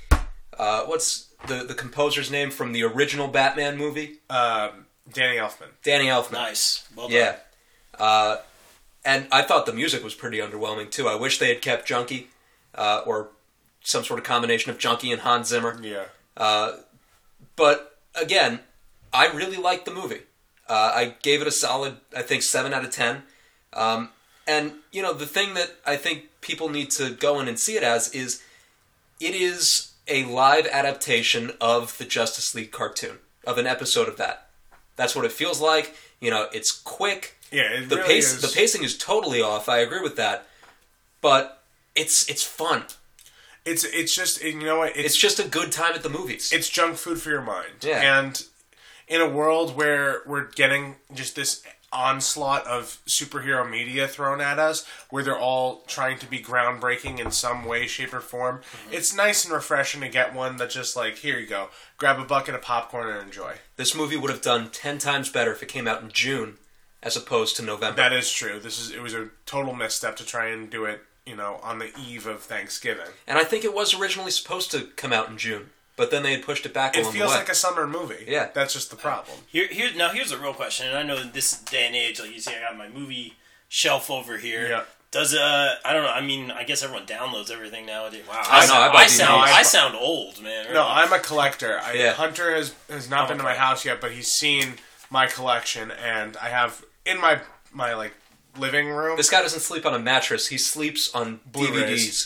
Speaker 2: uh, what's the the composer's name from the original Batman movie?
Speaker 3: Um, Danny Elfman.
Speaker 2: Danny Elfman.
Speaker 1: Nice. Well done.
Speaker 2: Yeah, uh, and I thought the music was pretty underwhelming too. I wish they had kept Junkie uh, or some sort of combination of Junkie and Hans Zimmer.
Speaker 3: Yeah.
Speaker 2: Uh, but again, I really liked the movie. Uh, I gave it a solid, I think, seven out of ten. Um, and, you know, the thing that I think people need to go in and see it as is it is a live adaptation of the Justice League cartoon, of an episode of that. That's what it feels like. You know, it's quick.
Speaker 3: Yeah, it
Speaker 2: the
Speaker 3: really
Speaker 2: pace,
Speaker 3: is.
Speaker 2: The pacing is totally off. I agree with that. But it's it's fun.
Speaker 3: It's it's just, you know what?
Speaker 2: It's just a good time at the movies.
Speaker 3: It's junk food for your mind.
Speaker 2: Yeah.
Speaker 3: And in a world where we're getting just this onslaught of superhero media thrown at us, where they're all trying to be groundbreaking in some way, shape, or form, mm-hmm. It's nice and refreshing to get one that just like, here you go, grab a bucket of popcorn and enjoy.
Speaker 2: This movie would have done ten times better if it came out in June as opposed to November.
Speaker 3: That is true. This is it was a total misstep to try and do it, you know, on the eve of Thanksgiving.
Speaker 2: And I think it was originally supposed to come out in June, but then they had pushed it back
Speaker 3: It
Speaker 2: along
Speaker 3: feels
Speaker 2: the way.
Speaker 3: like a summer movie.
Speaker 2: Yeah.
Speaker 3: That's just the problem.
Speaker 1: Here, here, now here's a real question, and I know in this day and age, like you see, I got my movie shelf over here.
Speaker 3: Yeah.
Speaker 1: Does uh, I don't know. I mean, I guess everyone downloads everything nowadays. Wow,
Speaker 2: I
Speaker 1: I,
Speaker 2: know,
Speaker 1: sound,
Speaker 2: I
Speaker 1: I,
Speaker 2: buy
Speaker 1: sound,
Speaker 3: D V Ds.
Speaker 1: I sound old, man. Really.
Speaker 3: No, I'm a collector. I,
Speaker 2: Yeah.
Speaker 3: Hunter has has not
Speaker 1: I'm
Speaker 3: been to
Speaker 1: a
Speaker 3: my
Speaker 1: collector.
Speaker 3: house yet, but he's seen my collection, and I have in my my like living room.
Speaker 2: This guy doesn't sleep on a mattress. He sleeps on
Speaker 3: Blu-rays.
Speaker 2: D V Ds.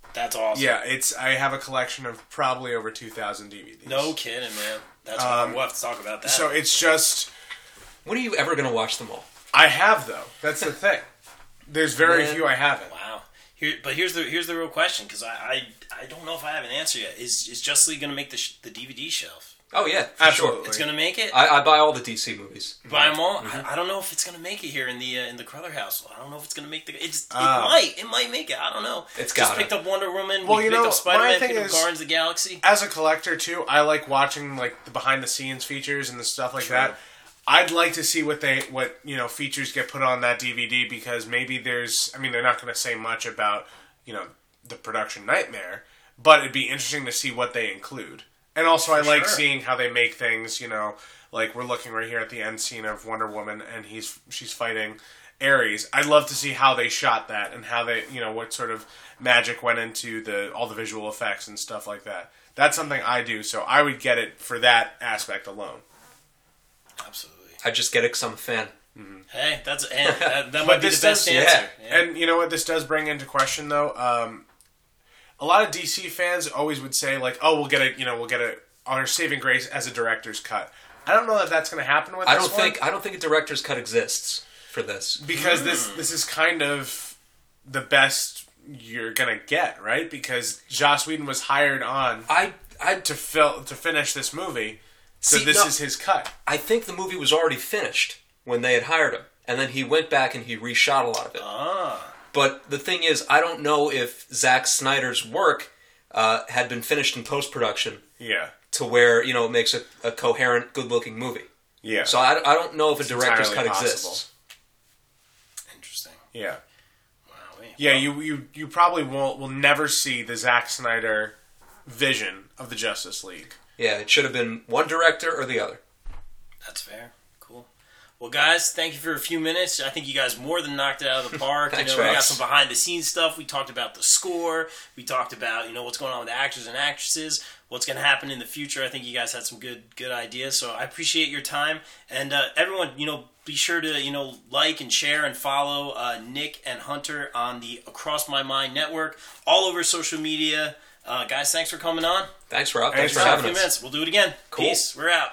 Speaker 1: That's awesome.
Speaker 3: Yeah, it's. I have a collection of probably over two thousand D V Ds.
Speaker 1: No kidding, man. That's
Speaker 3: Um,
Speaker 1: we'll have to talk about that.
Speaker 3: So it's just.
Speaker 2: When are you ever going to watch them all?
Speaker 3: I have though. That's the thing. There's very
Speaker 2: Man.
Speaker 3: few I haven't.
Speaker 1: Wow. Here, but here's the here's the real question, because I, I I don't know if I have an answer yet. Is is Justice League going to make the sh- the D V D shelf?
Speaker 2: Oh yeah, for
Speaker 3: Absolutely.
Speaker 2: sure.
Speaker 1: It's going to make it.
Speaker 2: I, I buy all the D C movies.
Speaker 1: Buy them all.
Speaker 2: Mm-hmm.
Speaker 1: I, I don't know if it's going to make it here in the uh, in the Crowther household. I don't know if it's going to make the. It's, it
Speaker 3: Ah.
Speaker 1: might. It might make it. I don't know.
Speaker 2: It's
Speaker 1: just
Speaker 2: gotta.
Speaker 1: picked up Wonder Woman.
Speaker 3: Well,
Speaker 1: we
Speaker 3: you
Speaker 1: picked
Speaker 3: know,
Speaker 1: up Spider Man.
Speaker 3: my thing
Speaker 1: Picked up
Speaker 3: is-
Speaker 1: Guardians of the Galaxy.
Speaker 3: As a collector too, I like watching like the behind the scenes features and the stuff like
Speaker 1: True.
Speaker 3: that. I'd like to see what they what you know features get put on that D V D, because maybe there's. I mean, they're not going to say much about you know the production nightmare, but it'd be interesting to see what they include. And also, I
Speaker 1: For
Speaker 3: like
Speaker 1: sure.
Speaker 3: seeing how they make things. You know, like we're looking right here at the end scene of Wonder Woman, and he's she's fighting Ares. I'd love to see how they shot that and how they, you know, what sort of magic went into the all the visual effects and stuff like that. That's something I do, so I would get it for that aspect alone.
Speaker 1: Absolutely.
Speaker 2: I just get it because I'm a fan.
Speaker 1: Hey, that's and that, that
Speaker 3: But
Speaker 1: might be
Speaker 3: this
Speaker 1: the best
Speaker 3: does-
Speaker 1: answer.
Speaker 2: yeah.
Speaker 1: Yeah.
Speaker 3: And you know what this does bring into question, though. Um, a lot of D C fans always would say, like, "Oh, we'll get a, you know, we'll get a our saving grace as a director's cut." I don't know that that's going to happen with
Speaker 2: I
Speaker 3: this
Speaker 2: don't
Speaker 3: one,
Speaker 2: think I don't think a director's cut exists for this.
Speaker 3: because this this is kind of the best you're gonna get, right? Because Joss Whedon was hired on
Speaker 2: I I
Speaker 3: to fill to finish this movie, so
Speaker 2: See,
Speaker 3: this
Speaker 2: no-
Speaker 3: is his cut.
Speaker 2: I think the movie was already finished when they had hired him, and then he went back and he reshot a lot of it.
Speaker 1: Ah.
Speaker 2: But the thing is, I don't know if Zack Snyder's work uh, had been finished in post production
Speaker 3: Yeah,
Speaker 2: to where you know it makes a, a coherent, good-looking movie.
Speaker 3: yeah.
Speaker 2: So I, I don't know if a
Speaker 3: It's
Speaker 2: director's cut
Speaker 3: entirely
Speaker 2: exists.
Speaker 1: Interesting.
Speaker 3: yeah,
Speaker 1: Wow. wait.
Speaker 3: yeah. You you you probably won't will never see the Zack Snyder vision of the Justice League.
Speaker 2: Yeah, it should have been one director or the other.
Speaker 1: That's fair. Cool. Well, guys, thank you for a few minutes. I think you guys more than knocked it out of the park.
Speaker 2: Thanks,
Speaker 1: you know, we got
Speaker 2: Rex.
Speaker 1: some behind the scenes stuff. We talked about the score. We talked about you know what's going on with the actors and actresses. What's going to happen in the future. I think you guys had some good good ideas. So I appreciate your time. And uh, everyone, you know, be sure to you know like and share and follow uh, Nick and Hunter on the Across My Mind network, all over social media. Uh, guys, thanks for coming on.
Speaker 2: Thanks, Rob.
Speaker 3: Thanks
Speaker 2: Thanks,
Speaker 3: for
Speaker 2: for
Speaker 1: a
Speaker 2: having
Speaker 1: few
Speaker 2: us.
Speaker 1: minutes. We'll do it again.
Speaker 2: Cool.
Speaker 1: Peace. We're out.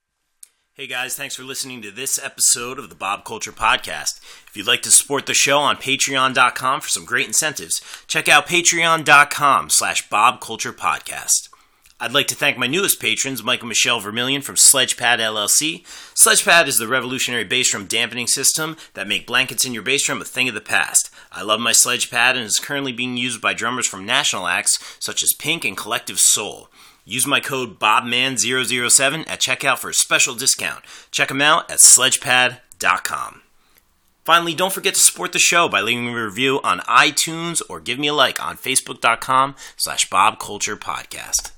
Speaker 1: Hey guys, thanks for listening to this episode of the Bob Culture Podcast. If you'd like to support the show on patreon dot com for some great incentives, check out patreon dot com slash Bob Culture Podcast. I'd like to thank my newest patrons, Mike and Michelle Vermillion from Sledgepad L L C. Sledgepad is the revolutionary bass drum dampening system that make blankets in your bass drum a thing of the past. I love my Sledgepad and is currently being used by drummers from national acts such as Pink and Collective Soul. Use my code B O B M A N zero zero seven at checkout for a special discount. Check them out at sledgepad dot com. Finally, don't forget to support the show by leaving a review on iTunes or give me a like on facebook dot com slash Bob Culture Podcast.